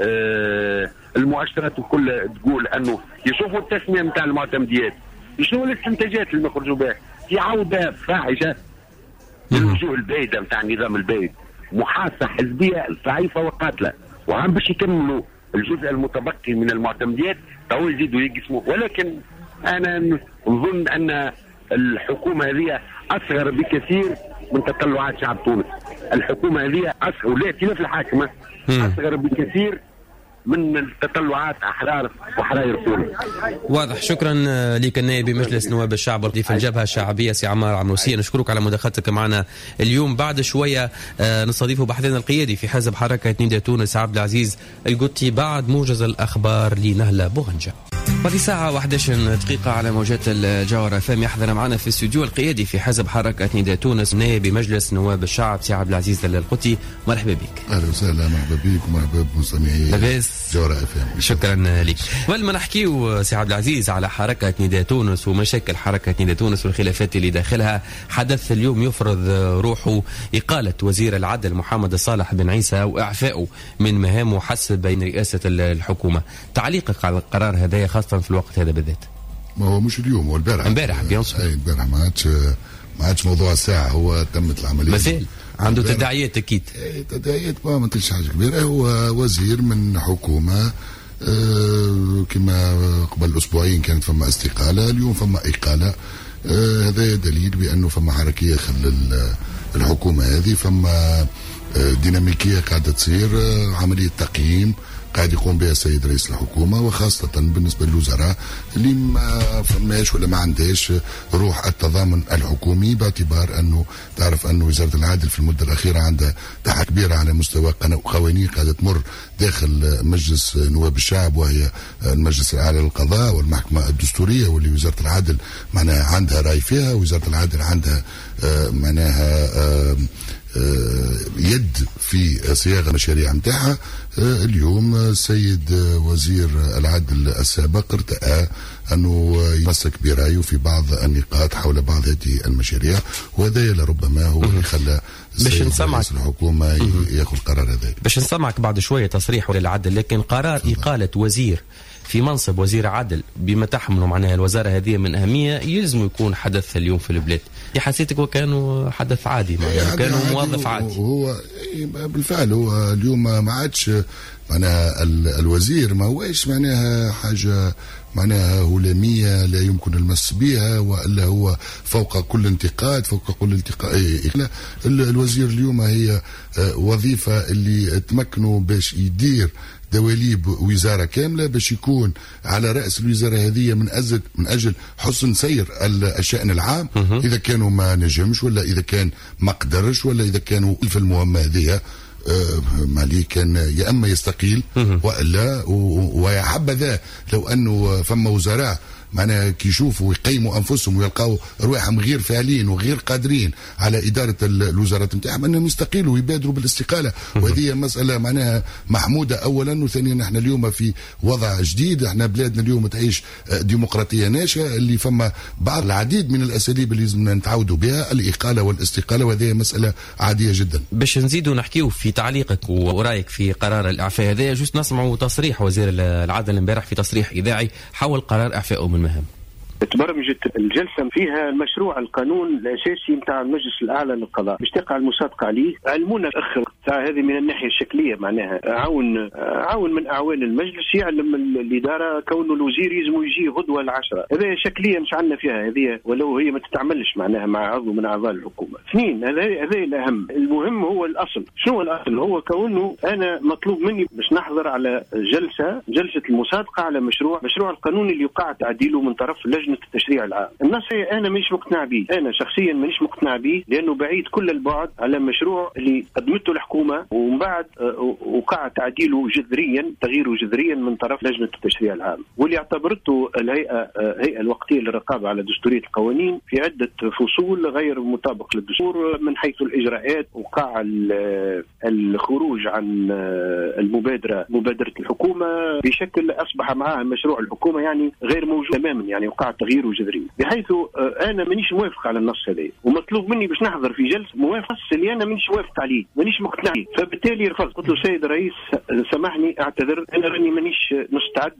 آه المؤشرات الكل تقول انه يشوفوا التسميه نتاع المعتمديات، يشوفوا الاستنتاجات اللي يخرجوا بها في عوده فاحشه للوجوه البايده نتاع النظام البايد، محاصه حزبيه ضعيفه وقاتله، وعم باش يكملوا الجزء المتبقي من المعتمديات تو يزيدوا يقسموا. ولكن انا نظن ان الحكومه هذه اصغر بكثير من تطلعات شعب تونس. الحكومه هذه اصغر والائتلاف الحاكمه اصغر بكثير من تطلعات احرار وحراير تونس. واضح. شكرا لك النائب بمجلس نواب الشعب ورئيس الجبهه الشعبيه سي عمار عمروسي، نشكرك على مداخلتك معنا اليوم. بعد شويه نستضيف بحثنا القيادي في حزب حركه نداء تونس عبد العزيز القطي بعد موجز الاخبار لنهله بوغنجا. وفي ساعة واحد عشر دقيقة على موجات الجوهرة فام يحضر معنا في الاستوديو القيادي في حزب حركة نداء تونس نائب بمجلس نواب الشعب سي عبد العزيز القطي. مرحبا بك. اهلا وسهلا، مرحبا بك ومرحبا بمستمعي جوهرة فام. شكرا لك. قبل ما نحكيو سي عبد العزيز على حركة نداء تونس ومشاكل حركة نداء تونس والخلافات اللي داخلها، حدث اليوم يفرض روحه إقالة وزير العدل محمد الصالح بن عيسى وإعفائه من مهامه حسب بين رئاسة الحكومة. تعليقك على القرار هذا خاصة في الوقت هذا بالذات؟ ما هو مش اليوم، هو البارح. امبارح بيانسو. اي امبارح ما عادش ما عادش موضوع الساعة، هو تمت العملية. مازال عنده تداعيات أكيد. اي تداعيات ما مثلش حاجة كبيرة. هو وزير من حكومة آه كما قبل أسبوعين كانت فما استقالة، اليوم فما إقالة. آه هذا دليل بأنه فما حركية خلال الحكومة هذه، فما آه ديناميكية قاعدة تصير، آه عملية تقييم قاعد يقوم بها السيد رئيس الحكومة، وخاصة بالنسبة للوزراء اللي ما فماش ولا ما عندهاش روح التضامن الحكومي، باعتبار أنه تعرف أنه وزارة العدل في المدة الأخيرة عندها تحة كبيرة على مستوى قوانين قاعدة تمر داخل مجلس نواب الشعب، وهي المجلس الأعلى للقضاء والمحكمة الدستورية، واللي وزارة العدل معناها عندها رأي فيها، وزارة العدل عندها معناها يد في صياغة المشاريع متاعها. اليوم السيد وزير العدل السابق ارتأى أنه يمسك برأيه في بعض النقاط حول بعض هذه المشاريع، وهذا لربما هو اللي خلى باش نسمعك الحكومة ياخذ القرار هذا. باش نسمعك بعد شوية تصريح للعدل، لكن قرار إقالة وزير في منصب وزير عدل بما تحمله معناها الوزارة هذه من أهمية يلزم يكون حدث اليوم في البلاد. حسيتك وكانوا حدث عادي معناها كانوا موظف عادي. هو بالفعل هو اليوم ما عادش معناها الوزير ما هوش معناها حاجة معناها هلامية لا يمكن المس بها، وإلا هو فوق كل انتقاد فوق كل انتقاد. لا، الوزير اليوم هي وظيفة اللي تمكنوا باش يدير دواليب وزارة كاملة، باش يكون على رأس الوزارة هذه من أجل من أجل حسن سير الشأن العام. إذا كانوا ما نجمش، ولا إذا كان ما قدرش، ولا إذا كانوا في المهمة هذه مالي كان يا اما يستقيل والا ويا حبذا لو انه فما وزراء معناها كي يشوفوا ويقيموا انفسهم ويلقاو رواحهم غير فاعلين وغير قادرين على اداره الوزارات نتاعهم انهم يستقيلوا ويبادروا بالاستقاله. وهذه مساله معناها محموده اولا، وثانيا احنا اليوم في وضع جديد، احنا بلادنا اليوم تعيش ديمقراطيه ناشئه اللي فما بعض العديد من الاساليب اللي لازم نتعودوا بها، الاقاله والاستقاله، وهذه مساله عاديه جدا. باش نزيدوا نحكيو في تعليقك ورايك في قرار الاعفاء هذا، جوست نسمعوا تصريح وزير العدل امبارح في تصريح اذاعي حول قرار اعفائه من المهام. تبرمجت الجلسه فيها المشروع القانون الاساسي نتاع المجلس الاعلى للقضاء باش تقع المصادقه عليه. علمونا الاخر تاع هذه من الناحيه الشكليه، معناها عاون عاون من اعوان المجلس يعلم الاداره كونه الوزير يلزم يجي غدوه العشرة. هذا شكليه مش عندنا فيها هذه، ولو هي ما تتعملش معناها مع عضو من اعضاء الحكومه. اثنين، هذا هذا الاهم، المهم هو الاصل. شنو هو الاصل؟ هو كونه انا مطلوب مني باش نحضر على جلسه جلسه المصادقه على مشروع مشروع القانون اللي يقع تعديله من طرف لجنه التشريع العام. النص انا مش مقتنع به، انا شخصيا مانيش مقتنع به، لانه بعيد كل البعد على مشروع اللي قدمته الحكومه ومن بعد وقع تعديله جذريا تغييره جذريا من طرف لجنه التشريع العام، واللي اعتبرته الهيئه الهيئه الوقتيه للرقابه على دستوريه القوانين في عده فصول غير مطابق للدستور من حيث الاجراءات. وقع الخروج عن المبادره مبادره الحكومه بشكل اصبح معها مشروع الحكومه يعني غير موجود تماما، يعني وقع تغييره جذري، بحيث انا مانيش موافق على النص هذا، ومطلوب مني باش نحضر في جلسه موافق اللي انا مانيش موافق عليه، مانيش مقتنع، فبالتالي رفضت. قلت له سيد الرئيس سامحني اعتذر، انا راني مانيش مستعد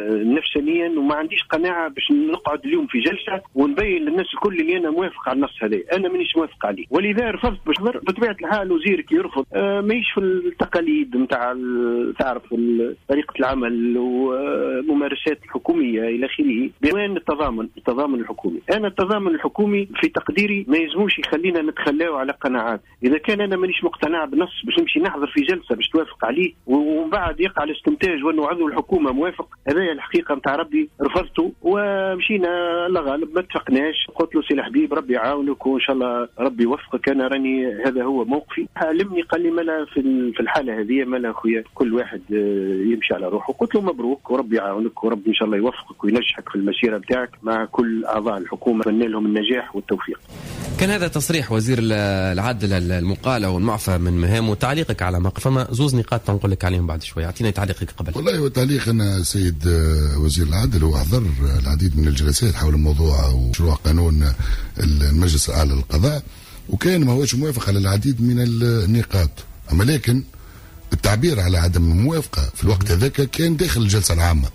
نفسيا وما عنديش قناعه باش نقعد اليوم في جلسه ونبين للناس الكل اللي انا موافق على النص هذا، انا مانيش موافق عليه، ولذا رفضت باش نحضر. بطبيعه الحال الوزير كي يرفض ماهيش في التقاليد نتاع تعرف طريقه العمل وممارسات الحكوميه الى اخره، بعنوان التضامن التضامن الحكومي. انا التضامن الحكومي في تقديري ما يلزموش يخلينا نتخلاو على قناعات. اذا كان انا مانيش مقتنع بالنص باش نمشي نحضر في جلسه باش توافق عليه ومن بعد يقع الاستنتاج وانه عضو الحكومه موافق، هذا الحقيقه نتاع ربي رفضته ومشينا الله غالب ما اتفقناش. قلت له سي الحبيب ربي يعاونك وان شاء الله ربي يوفقك، انا راني هذا هو موقفي. علمني قال لي مالا في الحاله هذه مالا اخويا كل واحد يمشي على روحه. قلت له مبروك وربي يعاونك وربي ان شاء الله يوفقك وينجحك في المسيره بتاعك مع كل اعضاء الحكومه، اتمنى لهم النجاح والتوفيق. كان هذا تصريح وزير العدل المقالة والمعفى من مهامه. تعليقك على ما فما زوز نقاط تنقول لك عليهم بعد شوي، اعطينا تعليقك قبل. والله هو تعليق انا سيد وزير العدل هو احضر العديد من الجلسات حول موضوع ومشروع قانون المجلس الاعلى للقضاء، وكان ما هوش موافق على العديد من النقاط، اما لكن التعبير على عدم الموافقه في الوقت هذاك كان داخل الجلسه العامه،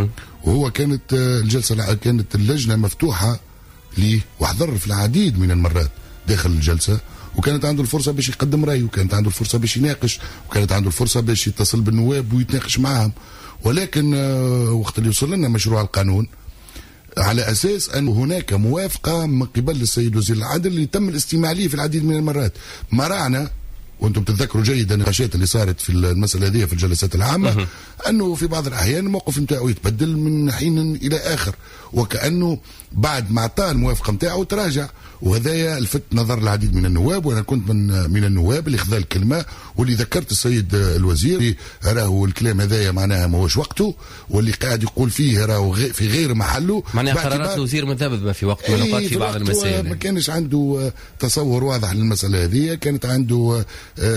وهو كانت الجلسه كانت اللجنه مفتوحه ليه وحضر في العديد من المرات داخل الجلسه، وكانت عنده الفرصه باش يقدم رايه، وكانت عنده الفرصه باش يناقش، وكانت عنده الفرصه باش يتصل بالنواب ويتناقش معهم. ولكن وقت اللي وصل لنا مشروع القانون على اساس ان هناك موافقه من قبل السيد وزير العدل اللي تم الاستماع ليه في العديد من المرات. مرعنا وانتم تتذكروا جيدا النقاشات اللي صارت في المساله هذه في الجلسات العامه، انه في بعض الاحيان الموقف نتاعو يتبدل من حين الى اخر، وكانه بعد ما اعطاه الموافقه نتاعو تراجع، وهذايا لفت نظر العديد من النواب، وانا كنت من من النواب اللي خذا الكلمه واللي ذكرت السيد الوزير راهو الكلام هذايا معناها ما هوش وقته، واللي قاعد يقول فيه راهو في غير محله، معناها قرارات الوزير مذبذبه في وقت من الاوقات في بعض المسائل، ما كانش عنده تصور واضح للمساله هذه، كانت عنده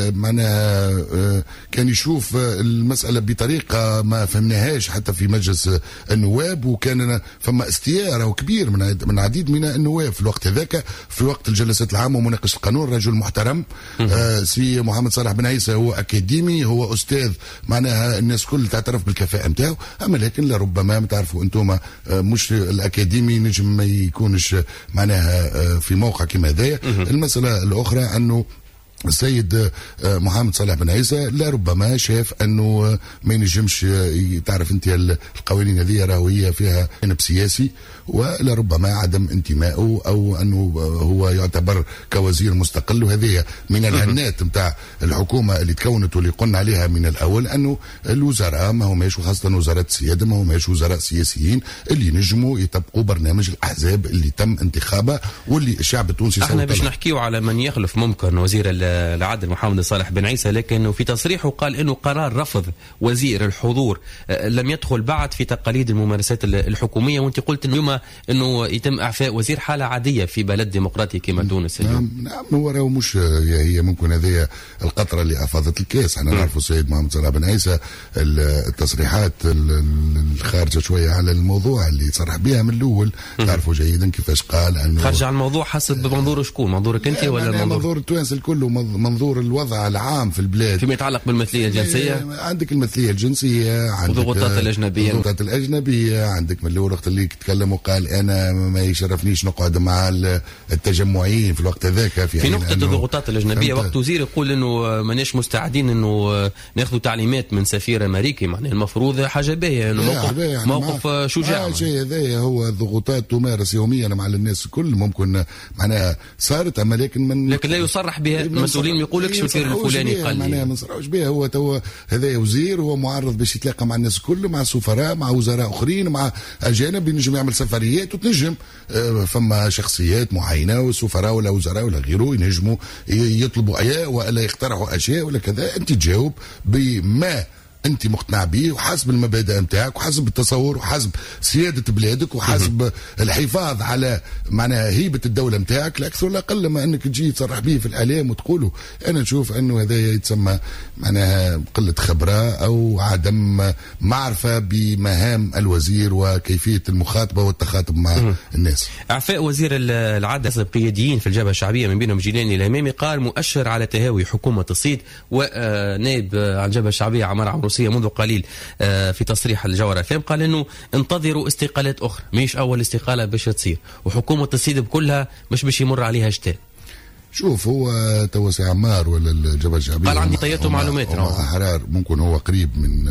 معناها كان يشوف المساله بطريقه ما فهمناهاش حتى في مجلس النواب، وكان فما استياء كبير من من عديد من النواب في الوقت هذاك في وقت الجلسات العامه ومناقشه القانون. رجل محترم آه سي محمد صالح بن عيسى هو اكاديمي، هو استاذ معناها الناس كل تعترف بالكفاءه نتاعو، اما لكن لربما تعرفوا انتم آه مش الاكاديمي نجم ما يكونش معناها آه في موقع كما هذايا. المساله الاخرى انه السيد محمد صالح بن عيسى لا ربما شاف انه ما ينجمش، تعرف انت القوانين هذه راهو هي فيها جانب سياسي، ولا ربما عدم انتمائه او انه هو يعتبر كوزير مستقل، وهذه من الهنات نتاع الحكومه اللي تكونت واللي قلنا عليها من الاول انه الوزراء ما هماش، وخاصه وزاره السياده ما هماش وزراء سياسيين اللي نجموا يطبقوا برنامج الاحزاب اللي تم انتخابه واللي الشعب التونسي. احنا باش نحكيو على من يخلف ممكن وزير العدل محمد صالح بن عيسى، لكن في تصريحه قال انه قرار رفض وزير الحضور لم يدخل بعد في تقاليد الممارسات الحكوميه، وانت قلت انه اليوم انه يتم اعفاء وزير حاله عاديه في بلد ديمقراطي كما تونس اليوم. نعم نعم هو راهو مش هي ممكن هذه القطره اللي افاضت الكاس. احنا نعرفوا السيد محمد صالح بن عيسى التصريحات الخارجه شويه على الموضوع اللي صرح بها من الاول، تعرفوا جيدا كيفاش قال انه خرج عن الموضوع حسب منظور شكون؟ منظورك انت ولا منظور منظور التوانسه الكل ومنظور الوضع العام في البلاد فيما يتعلق بالمثليه الجنسيه؟ عندك المثليه الجنسيه، عندك الضغوطات الاجنبيه الضغوطات الاجنبيه، عندك من الاول وقت اللي تكلم وقال انا ما يشرفنيش نقعد مع التجمعيين في الوقت هذاك في, في نقطه الضغوطات الاجنبيه. وقت وزير يقول انه ماناش مستعدين انه ناخذ تعليمات من سفير امريكي، معناه المفروض حاجه باهيه انه موقف يعني موقف شجاع. آه شيء هذايا هو الضغوطات تمارس يوميا مع الناس الكل، ممكن معناها صارت اما لكن من لكن لا يصرح بها المسؤولين، ما يقولكش السفير الفلاني قال معناها ما نصرحوش بها. هو تو هذايا وزير هو معرض باش يتلاقى مع الناس الكل، مع سفراء مع وزراء اخرين مع اجانب، ينجم يعمل سفريات وتنجم آه فما شخصيات معينه والسفراء ولا وزراء ولا غيره ينجموا يطلبوا اشياء ولا يقترحوا اشياء ولا كذا، انت تجاوب بما انت مقتنع به وحسب المبادئ نتاعك وحسب التصور وحسب سياده بلادك وحسب الحفاظ على معناها هيبه الدوله نتاعك، لا اكثر ولا اقل ما انك تجي تصرح به في الاعلام وتقوله. انا نشوف انه هذا يتسمى معناها قله خبره او عدم معرفه بمهام الوزير وكيفيه المخاطبه والتخاطب مع الناس. اعفاء وزير العدل قياديين في الجبهه الشعبيه من بينهم جيلاني الامامي قال مؤشر على تهاوي حكومه الصيد، ونائب عن الجبهه الشعبيه عمار عمروسي منذ قليل في تصريح الجوهرة فهم قال انه انتظروا استقالات اخرى، مش اول استقاله باش تصير، وحكومه الصيد بكلها مش باش يمر عليها شتاء. شوف هو تو سي عمار ولا الجبهه الشعبيه قال عندي طياته معلومات احرار، ممكن هو قريب من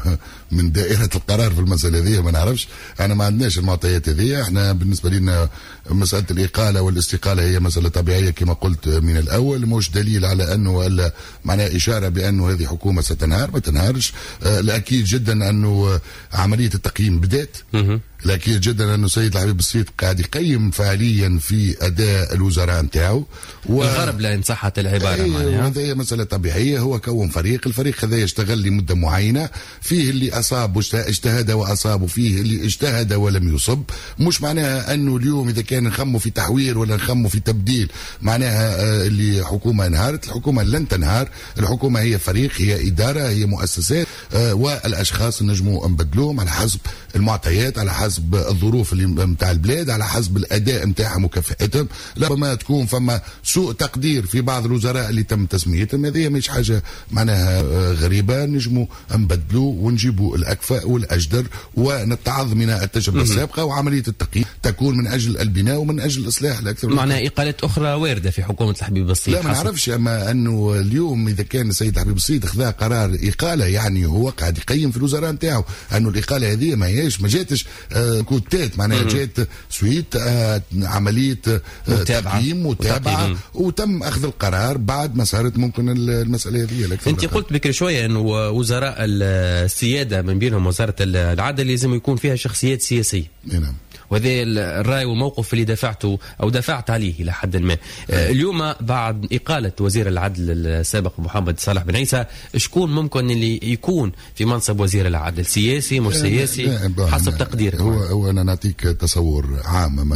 من دائره القرار في المساله هذه، ما نعرفش، انا ما عندناش المعطيات هذه. احنا بالنسبه لنا مساله الاقاله والاستقاله هي مساله طبيعيه كما قلت من الاول، مش دليل على انه ولا معناها اشاره بانه هذه حكومه ستنهار، ما تنهارش. الاكيد جدا انه عمليه التقييم بدات، الاكيد جدا انه سيد الحبيب الصيد قاعد يقيم فعليا في اداء الوزراء نتاعو و... الغرب لا ان صحت العباره. أيه هذه مساله طبيعيه، هو كون فريق، الفريق هذا يشتغل لمده معينه، فيه اللي اصاب واجتهد واصاب وفيه اللي اجتهد ولم يصب. مش معناها انه اليوم اذا كان نخموا في تحوير ولا نخموا في تبديل معناها آه اللي حكومه انهارت. الحكومه لن تنهار، الحكومه هي فريق، هي اداره، هي مؤسسات، آه والاشخاص نجموا نبدلوهم على حسب المعطيات، على حسب الظروف اللي نتاع البلاد، على حسب الاداء نتاعهم وكفاءتهم. ربما تكون فما سوء تقدير في بعض الوزراء اللي تم تسميتهم، هذه مش حاجه معناها غريبه، نجموا نبدلوا ونجيبوا الاكفأ والاجدر ونتعظ من التجربه السابقه، وعمليه التقييم تكون من اجل البناء ومن اجل الاصلاح لا اكثر. معناها اقالات اخرى وارده في حكومه الحبيب الصيد؟ لا ما نعرفش، اما انه اليوم اذا كان السيد الحبيب الصيد اخذ قرار اقاله يعني هو قاعد يقيم في الوزراء نتاعو انه الاقاله هذه ما هيش ما جاتش آه كوتات، معناها جات سويت آه عمليه آه متابعة. تقييم متابعه وتم اخذ القرار بعد ما صارت ممكن المساله هذه. انت قلت بكري شويه انه وزراء السياده من بينهم وزاره العدل لازم يكون فيها شخصيات سياسيه. نعم. وهذا الراي والموقف اللي دفعته او دفعت عليه الى حد ما. اليوم بعد اقاله وزير العدل السابق محمد صالح بن عيسى، شكون ممكن اللي يكون في منصب وزير العدل؟ سياسي مش سياسي حسب تقديرك؟ هو هو انا نعطيك تصور عام.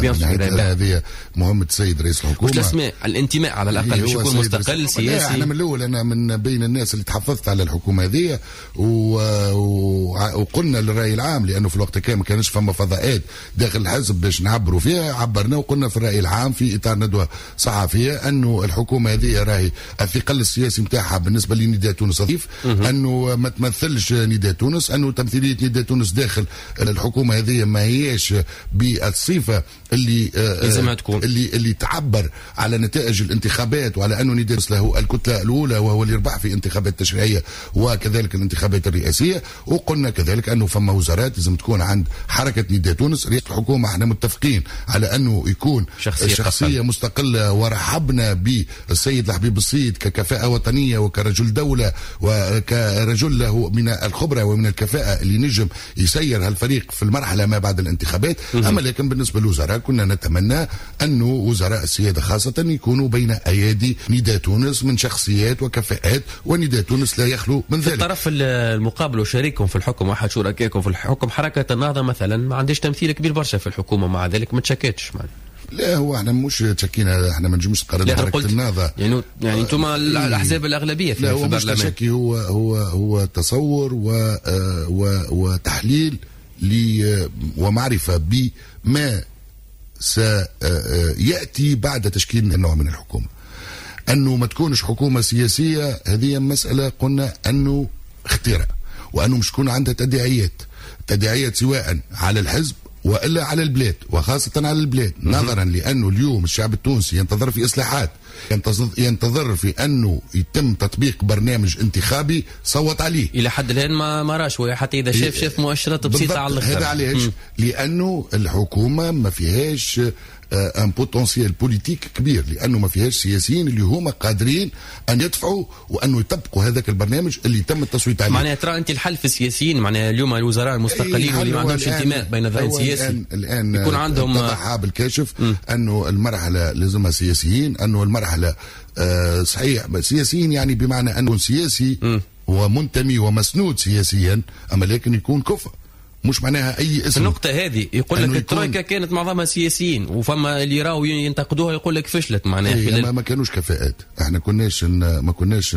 هذه مهمه السيد رئيس الحكومه، مش الاسماء، الانتماء على الاقل، مش يكون مستقل سياسي. انا من الاول انا من بين الناس اللي تحفظت على الحكومه هذه و... و... وقلنا للراي العام، لانه في الوقت كان ما كانش فما فضاءات داخل الحزب باش نعبروا فيها، عبرنا وقلنا في الرأي العام في إطار ندوة صحفية أنه الحكومة هذه راهي الثقل السياسي نتاعها بالنسبة لنداء تونس ضعيف، أنه ما تمثلش نداء تونس، أنه تمثيلية نداء تونس داخل الحكومة هذه ما هيش بالصفة اللي لازم تكون اللي اللي تعبر على نتائج الانتخابات، وعلى أنه نداء له الكتلة الأولى وهو اللي ربح في انتخابات التشريعية وكذلك الانتخابات الرئاسية. وقلنا كذلك أنه فما وزارات لازم تكون عند حركة نداء تونس. رئيس الحكومة احنا متفقين على انه يكون شخصية, شخصية مستقلة، ورحبنا بالسيد الحبيب الصيد ككفاءة وطنية وكرجل دولة وكرجل له من الخبرة ومن الكفاءة اللي نجم يسير هالفريق في المرحلة ما بعد الانتخابات. اما لكن بالنسبه للوزراء كنا نتمنى انه وزراء السياده خاصه يكونوا بين ايادي نداء تونس من شخصيات وكفاءات، ونداء تونس لا يخلو من ذلك. الطرف المقابل وشريككم في الحكم واحد شركائكم في الحكم حركه النهضه مثلا ما عندهاش تمثيل كبير برشا في الحكومه، مع ذلك ما تشكتش معنا. لا هو احنا مش تشكينا، احنا ما نجمش نقرر حركه النهضه يعني يعني انتم آه الاحزاب الاغلبيه في, لا في البرلمان. لا هو مش تشكي، هو هو هو تصور و و وتحليل لي ومعرفه بما سياتي بعد تشكيل النوع من الحكومه. انه ما تكونش حكومه سياسيه هذه مساله قلنا انه اختراع، وانه مش تكون عندها تداعيات تداعيات سواء على الحزب والا على البلاد، وخاصه على البلاد، نظرا لانه اليوم الشعب التونسي ينتظر في اصلاحات، ينتظر في انه يتم تطبيق برنامج انتخابي صوت عليه. الى حد الان ما ما راش، حتى اذا شاف شاف مؤشرات بسيطه على الاخر. هذا علاش؟ لانه الحكومه ما فيهاش ان بوتنسيال بوليتيك كبير، لانه ما فيهاش سياسيين اللي هما قادرين ان يدفعوا وانه يطبقوا هذاك البرنامج اللي تم التصويت عليه. معناها ترى انت الحل في السياسيين، معناها اليوم الوزراء المستقلين واللي ما عندهمش انتماء بين ذهن سياسي الان, الآن يكون عندهم اتضح بالكاشف انه المرحله لازمها سياسيين، انه المرحله آه صحيح سياسيين يعني بمعنى انه سياسي م. ومنتمي ومسنود سياسيا، اما لكن يكون كفء، مش معناها اي اسم. النقطة هذه يقول لك الترويكا كانت معظمها سياسيين، وفما اللي راهو ينتقدوها يقول لك فشلت معناها. إيه ما, ما كانوش كفاءات، احنا كناش ما كناش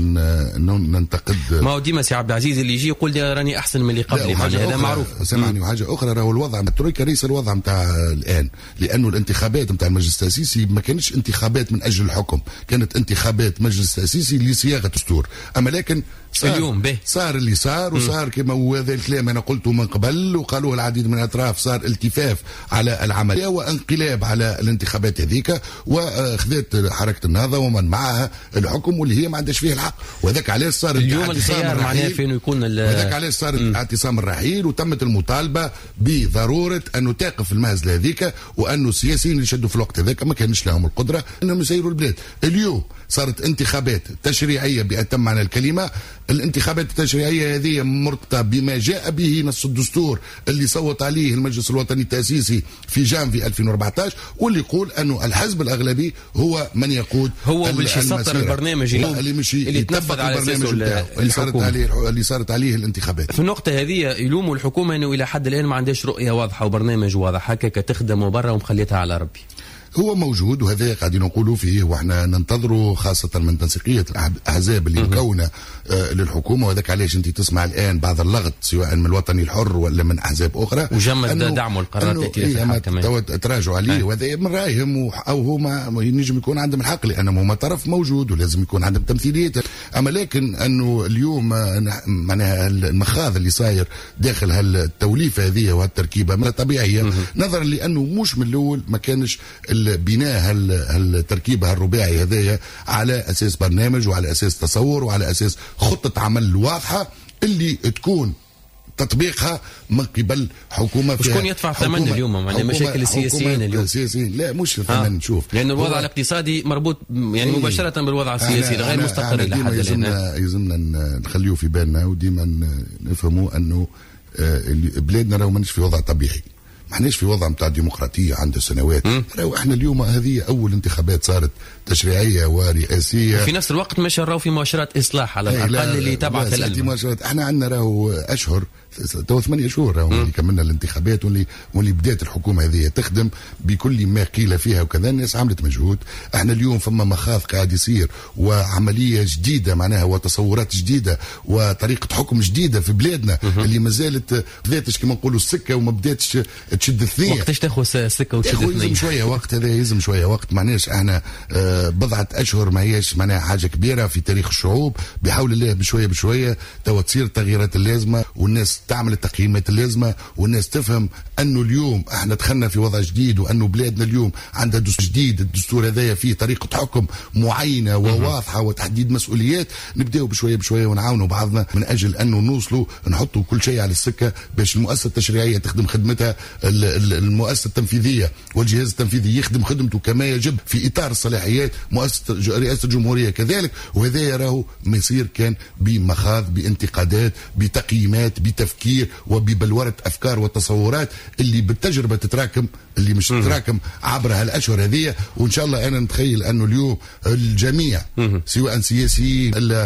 ننتقد. ما هو ديما سي عبد العزيز اللي يجي يقول لي راني احسن من اللي قبلي، هذا معروف. سامعني، وحاجة أخرى راهو الوضع الترويكا ليس الوضع نتاع الآن، لأنه الانتخابات نتاع المجلس التأسيسي ما كانتش انتخابات من أجل الحكم، كانت انتخابات مجلس تأسيسي لصياغة دستور. أما لكن صار اليوم به صار اللي صار وصار كما هو هذا الكلام انا قلته من قبل وقالوه العديد من الاطراف، صار التفاف على العمليه وانقلاب على الانتخابات هذيك، واخذت حركه النهضه ومن معها الحكم واللي هي ما عندهاش فيه الحق، وذاك علاش صار اليوم الخيار معناه فين يكون، وذاك علاش صار اعتصام الرحيل وتمت المطالبه بضروره انه تقف المهزله هذيك، وانه السياسيين اللي شدوا في الوقت هذاك ما كانش لهم القدره انهم يسيروا البلاد. اليوم صارت انتخابات تشريعيه بأتم معنى الكلمه، الانتخابات التشريعيه هذه مرتبطه بما جاء به نص الدستور اللي صوت عليه المجلس الوطني التأسيسي في جانفي ألفين وأربعة عشر، واللي يقول انه الحزب الاغلبي هو من يقود، هو بالشي سطر البرنامج اللي مش اللي تنفذ على اساسه اللي صارت عليه اللي صارت عليه الانتخابات. في النقطه هذه يلوموا الحكومه انه الى حد الان ما عندهاش رؤيه واضحه وبرنامج واضح، هكاك تخدم برا ومخليتها على ربي. هو موجود وهذا قاعدين نقولوا فيه، واحنا ننتظروا خاصه من تنسيقيه الاحزاب اللي مكونه آه للحكومه، وذاك علاش انت تسمع الان بعض اللغط سواء من الوطني الحر ولا من احزاب اخرى وجمد دعموا القرارات التي في كمان تراجعوا عليه، وهذا من رايهم او هما ينجم يكون عندهم الحق لانهم هما طرف موجود ولازم يكون عندهم تمثيليه. اما لكن انه اليوم معناها المخاض اللي صاير داخل هالتوليفه هذه وهالتركيبه ما طبيعيه، نظرا لانه مش من الاول ما كانش بناء هالتركيبه الرباعي هذايا على اساس برنامج وعلى اساس تصور وعلى اساس خطه عمل واضحه اللي تكون تطبيقها من قبل حكومه. شكون يدفع ثمن اليوم مع مشاكل السياسيين اليوم؟ السياسيين لا مش ثمن. شوف لان الوضع الاقتصادي مربوط يعني مباشره بالوضع السياسي غير مستقر الى حد الان. يلزمنا نخليه في بالنا وديما نفهموا انه بلادنا راهو مانيش في وضع طبيعي، ما احناش في وضع نتاع ديمقراطيه عنده سنوات. راهو احنا اليوم هذه اول انتخابات صارت تشريعيه ورئاسيه، في نفس الوقت مش راهو في مؤشرات اصلاح على الاقل اللي تبعث المؤشرات. احنا عندنا راهو اشهر تو ثمانية شهور راهو اللي كملنا الانتخابات واللي واللي بدات الحكومه هذه تخدم بكل ما قيل فيها وكذا، الناس عملت مجهود. احنا اليوم فما مخاض قاعد يصير وعمليه جديده معناها وتصورات جديده وطريقه حكم جديده في بلادنا اللي ما زالت بداتش كما نقولوا السكه وما بداتش تشد الثنيه. وقتاش تاخذ السكه وتشد الثنيه؟ يلزم شويه وقت، هذا يلزم شويه وقت. معناش احنا آه بضعه اشهر ما هيش معناها حاجه كبيره في تاريخ الشعوب، بحول الله بشويه بشويه تو تصير التغييرات اللازمه والناس تعمل التقييمات اللازمه والناس تفهم انه اليوم احنا دخلنا في وضع جديد وانه بلادنا اليوم عندها دستور جديد. الدستور هذايا فيه طريقه حكم معينه وواضحه وتحديد مسؤوليات. نبداو بشويه بشويه ونعاونوا بعضنا من اجل انه نوصلوا نحطوا كل شيء على السكه باش المؤسسه التشريعيه تخدم خدمتها، المؤسسه التنفيذيه والجهاز التنفيذي يخدم خدمته كما يجب في اطار الصلاحيات الجمهوريات، مؤسسة رئاسة الجمهورية كذلك. وهذا يراه مسير كان بمخاض، بانتقادات، بتقييمات، بتفكير وببلورة أفكار وتصورات اللي بالتجربة تتراكم، اللي مش تتراكم عبر هالأشهر هذه. وإن شاء الله أنا نتخيل أنه اليوم الجميع سواء سياسيين إلا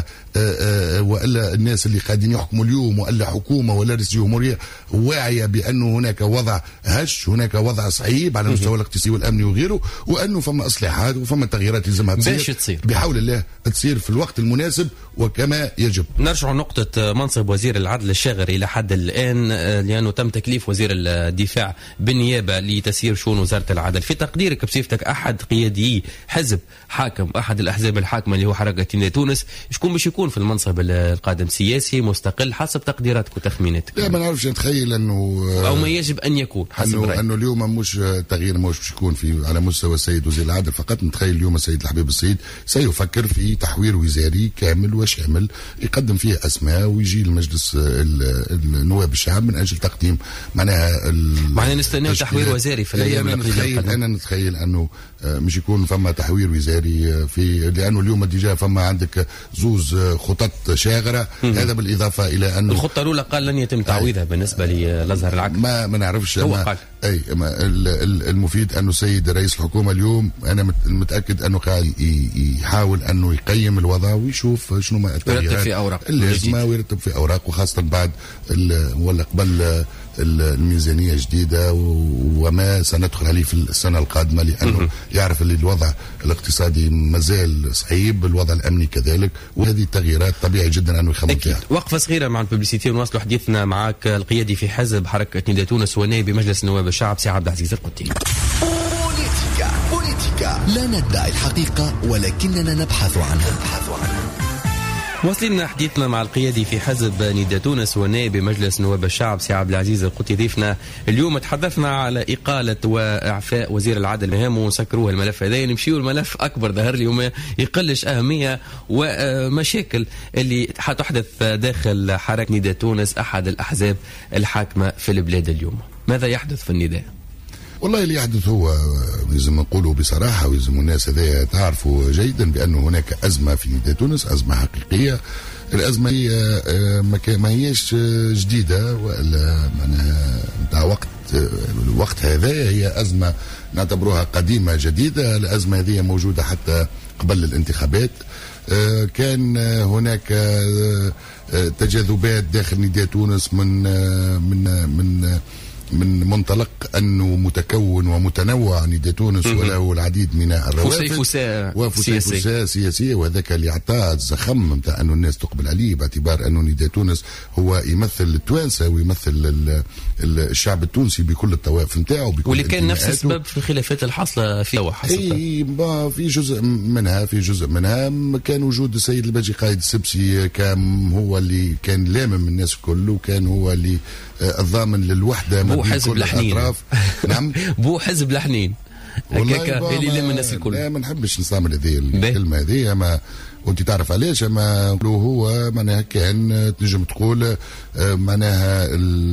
وإلا الناس اللي قاعدين يحكموا اليوم وإلا حكومة ولا رئيس جمهورية واعية بأنه هناك وضع هش، هناك وضع صعيب على المستوى الاقتصادي والأمني وغيره، وأنه فما إصلاحات وفما تغييرات لازمها تصير, تصير بحول الله تصير في الوقت المناسب وكما يجب. نرجع نقطة منصب وزير العدل الشاغر إلى حد الآن، لأنه تم تكليف وزير الدفاع بالنيابة لتسيير شؤون وزارة العدل. في تقديرك بصفتك أحد قيادي حزب حاكم، أحد الأحزاب الحاكمة اللي هو حركة تونس، شكون باش يكون في المنصب القادم؟ سياسي مستقل حسب تقديراتك وتخميناتك؟ لا ما نعرفش، نتخيل أنه أو ما يجب أن يكون حسب أنه, رأيك. أنه اليوم مش تغيير مش باش يكون في على مستوى السيد وزير العدل فقط. نتخيل اليوم السيد الحبيب السيد سيفكر في تحوير وزاري كامل وشامل يقدم فيه أسماء ويجي المجلس النواب الشعب من أجل تقديم معناها معناها نستنى تحوير وزاري في الأيام القليلة. أنا نتخيل أنه مش يكون فما تحوير وزاري في، لأنه اليوم ديجا فما عندك زوز خطط شاغرة. هذا بالإضافة إلى أنه الخطة الأولى قال لن يتم تعويضها بالنسبة للأزهر العقل. ما ما نعرفش هو قال أي ما المفيد أنه السيد رئيس الحكومة اليوم أنا متأكد أنه قاعد يحاول أنه يقيم الوضع ويشوف شنو ما التغييرات اللازمة ويرتب في أوراق، وخاصة بعد ولا قبل الميزانية الجديدة وما سندخل عليه في السنة القادمة، لأنه يعرف اللي الوضع الاقتصادي مازال صعيب، الوضع الأمني كذلك، وهذه التغييرات طبيعي جدا أنه يخمم فيها. وقفة صغيرة مع الببليسيتي ونواصلوا حديثنا معك. القيادي في حزب حركة نداء تونس ونائب بمجلس نواب الشعب سي عبد العزيز القطي. بوليتيكا بوليتيكا لا ندعي الحقيقة ولكننا نبحث عنها نبحث عنها واصلين حديثنا مع القيادي في حزب نداء تونس ونائب بمجلس نواب الشعب سي عبد العزيز القطي ضيفنا اليوم. تحدثنا على إقالة وإعفاء وزير العدل مهام وسكروها الملف هذا. نمشيو الملف أكبر ظهر لي وما يقلش أهمية، ومشاكل اللي حتحدث داخل حركة نداء تونس أحد الأحزاب الحاكمة في البلاد اليوم. ماذا يحدث في النداء؟ والله اللي يحدث هو لازم نقوله بصراحة، ولازم الناس هذا تعرفوا جيدا بأنه هناك أزمة في نداء تونس، أزمة حقيقية. الأزمة هي ما هيش جديدة ولا معناها نتاع وقت الوقت هذا، هي أزمة نعتبروها قديمة جديدة. الأزمة هذه موجودة حتى قبل الانتخابات. كان هناك تجاذبات داخل نداء تونس من من من من منطلق أنه متكون ومتنوع نداء تونس وله العديد من الروافد وفسيفساء سياسية، وذاك اللي أعطاه الزخم نتاع أنه الناس تقبل عليه، باعتبار أنه نداء تونس هو يمثل التوانسة ويمثل الشعب التونسي بكل الطوائف نتاعه، واللي كان نفس السبب في الخلافات الحاصلة فيها حصل. اي في جزء منها في جزء منها كان وجود السيد الباجي قايد السبسي، كان هو اللي كان لامم الناس الكل، وكان هو اللي الضامن للوحدة بو حزب لحنين. نعم بو حزب لحنين هكاك اللي لام الناس الكل. لا ما نحبش نستعمل هذه الكلمة هذه، اما وانت تعرف علاش، اما هو معناها كان تنجم تقول معناها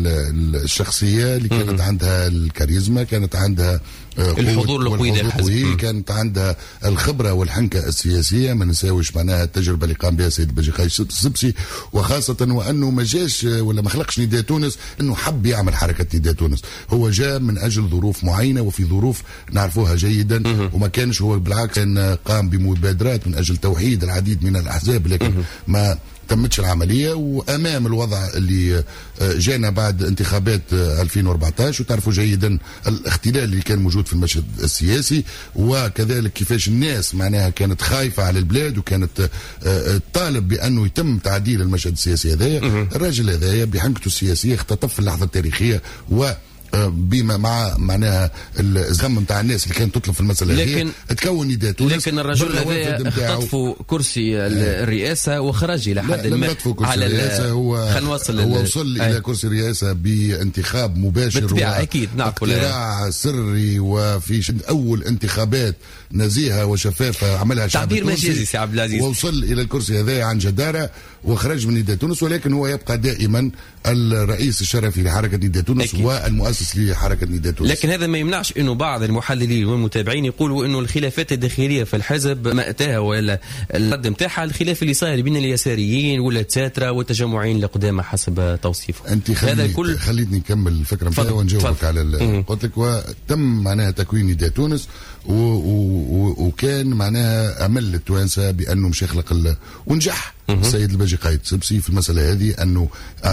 الشخصية اللي كانت عندها الكاريزما، كانت عندها الحضور القوي، كانت عندها الخبرة والحنكة السياسية. ما نساويش معناها التجربة اللي قام بها السيد باجي قايد السبسي، وخاصة وأنه ما جاش ولا ما خلقش نداء تونس أنه حب يعمل حركة نداء تونس، هو جاء من أجل ظروف معينة وفي ظروف نعرفوها جيدا، وما كانش هو بالعكس كان قام بمبادرات من أجل توحيد العديد من الأحزاب، لكن ما تمتش العملية. وأمام الوضع اللي جانا بعد انتخابات ألفين وأربعطاش، وتعرفوا جيدا الاختلال اللي كان موجود في المشهد السياسي، وكذلك كيفاش الناس معناها كانت خايفة على البلاد وكانت طالب بأنه يتم تعديل المشهد السياسي هذايا. الراجل هذايا بحنكته السياسية اختطف في اللحظة التاريخية و بما مع معناها الزخم نتاع الناس اللي كانت تطلب في المسألة لكن هذه تكون نداء تونس. لكن الرجل هذا اختطفوا كرسي الرئاسة وخرج إلى حد ما على الرئاسة. هو هو وصل إلى كرسي الرئاسة بانتخاب مباشر أكيد اقتراع سري، وفي شد أول انتخابات نزيهة وشفافة عملها شعب تعبير مجازي سي عبد العزيز، ووصل إلى الكرسي هذا عن جدارة وخرج من نداء تونس. ولكن هو يبقى دائما الرئيس الشرفي لحركة نداء تونس والمؤسس مؤسس لحركه نداء تونس. لكن هذا ما يمنعش انه بعض المحللين والمتابعين يقولوا انه الخلافات الداخليه في الحزب مأتاها ولا الرد نتاعها الخلاف اللي صاير بين اليساريين ولا التساترة والتجمعين القدامى حسب توصيفه. انت خلي هذا الكل خليتني نكمل الفكره نتاعي ونجاوبك على قلت لك. وتم معناها تكوين نداء تونس و... و... وكان معناها امل التوانسه بانه مش يخلق ونجح السيد الباجي قايد سبسي في المسألة هذه أنه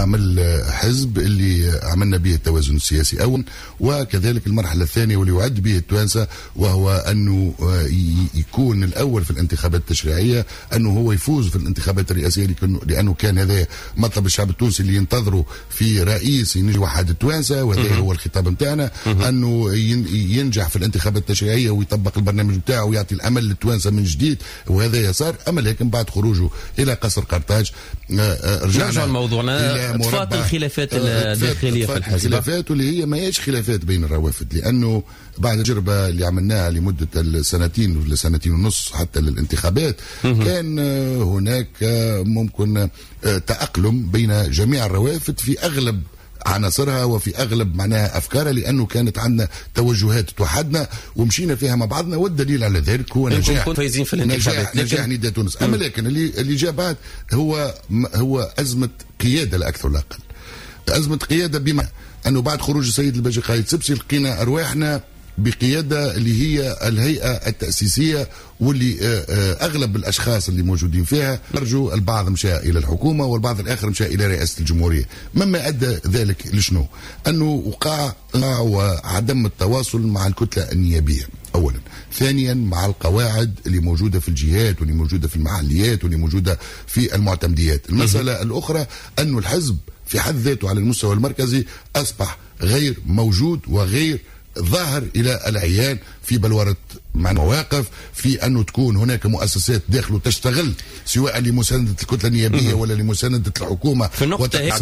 عمل حزب اللي عملنا به التوازن السياسي أولا، وكذلك المرحلة الثانية واللي يعد به التوانسة وهو أنه يكون الأول في الانتخابات التشريعية، أنه هو يفوز في الانتخابات الرئاسية لأنه كان هذا مطلب الشعب التونسي اللي ينتظروا في رئيس ينجي وحد التوانسة، وهذا هو الخطاب نتاعنا أنه ينجح في الانتخابات التشريعية ويطبق البرنامج نتاعه ويعطي الأمل للتوانسة من جديد، وهذا يصار أمل. لكن بعد خروجه إلى قصر قرطاج رجعنا لموضوعنا اطفاء الخلافات الداخليه في الحزب، الخلافات واللي هي ما هيش خلافات بين الروافد، لانه بعد التجربه اللي عملناها لمده السنتين ولا سنتين ونص حتى للانتخابات كان هناك ممكن تأقلم بين جميع الروافد في اغلب عناصرها وفي اغلب معناها افكارها، لانه كانت عندنا توجهات توحدنا ومشينا فيها مع بعضنا، والدليل على ذلك هو نجاح فايزين في الانتخابات نجاح نداء تونس. اما لكن اللي اللي جاء بعد هو هو ازمه قياده لا اكثر ولا اقل. ازمه قياده بما انه بعد خروج السيد الباجي قايد سبسي لقينا ارواحنا بقيادة اللي هي الهيئة التأسيسية واللي أغلب الأشخاص اللي موجودين فيها خرجوا، البعض مشى إلى الحكومة والبعض الآخر مشى إلى رئاسة الجمهورية، مما أدى ذلك لشنو؟ أنه وقع وعدم التواصل مع الكتلة النيابية أولا، ثانيا مع القواعد اللي موجودة في الجهات واللي موجودة في المحليات واللي موجودة في المعتمديات. المسألة الأخرى أنه الحزب في حد ذاته على المستوى المركزي أصبح غير موجود وغير ظاهر إلى العيان في بلورة مع مواقف، في أنه تكون هناك مؤسسات داخله تشتغل سواء لمساندة الكتلة النيابية ولا لمساندة الحكومة. في النقطة هيك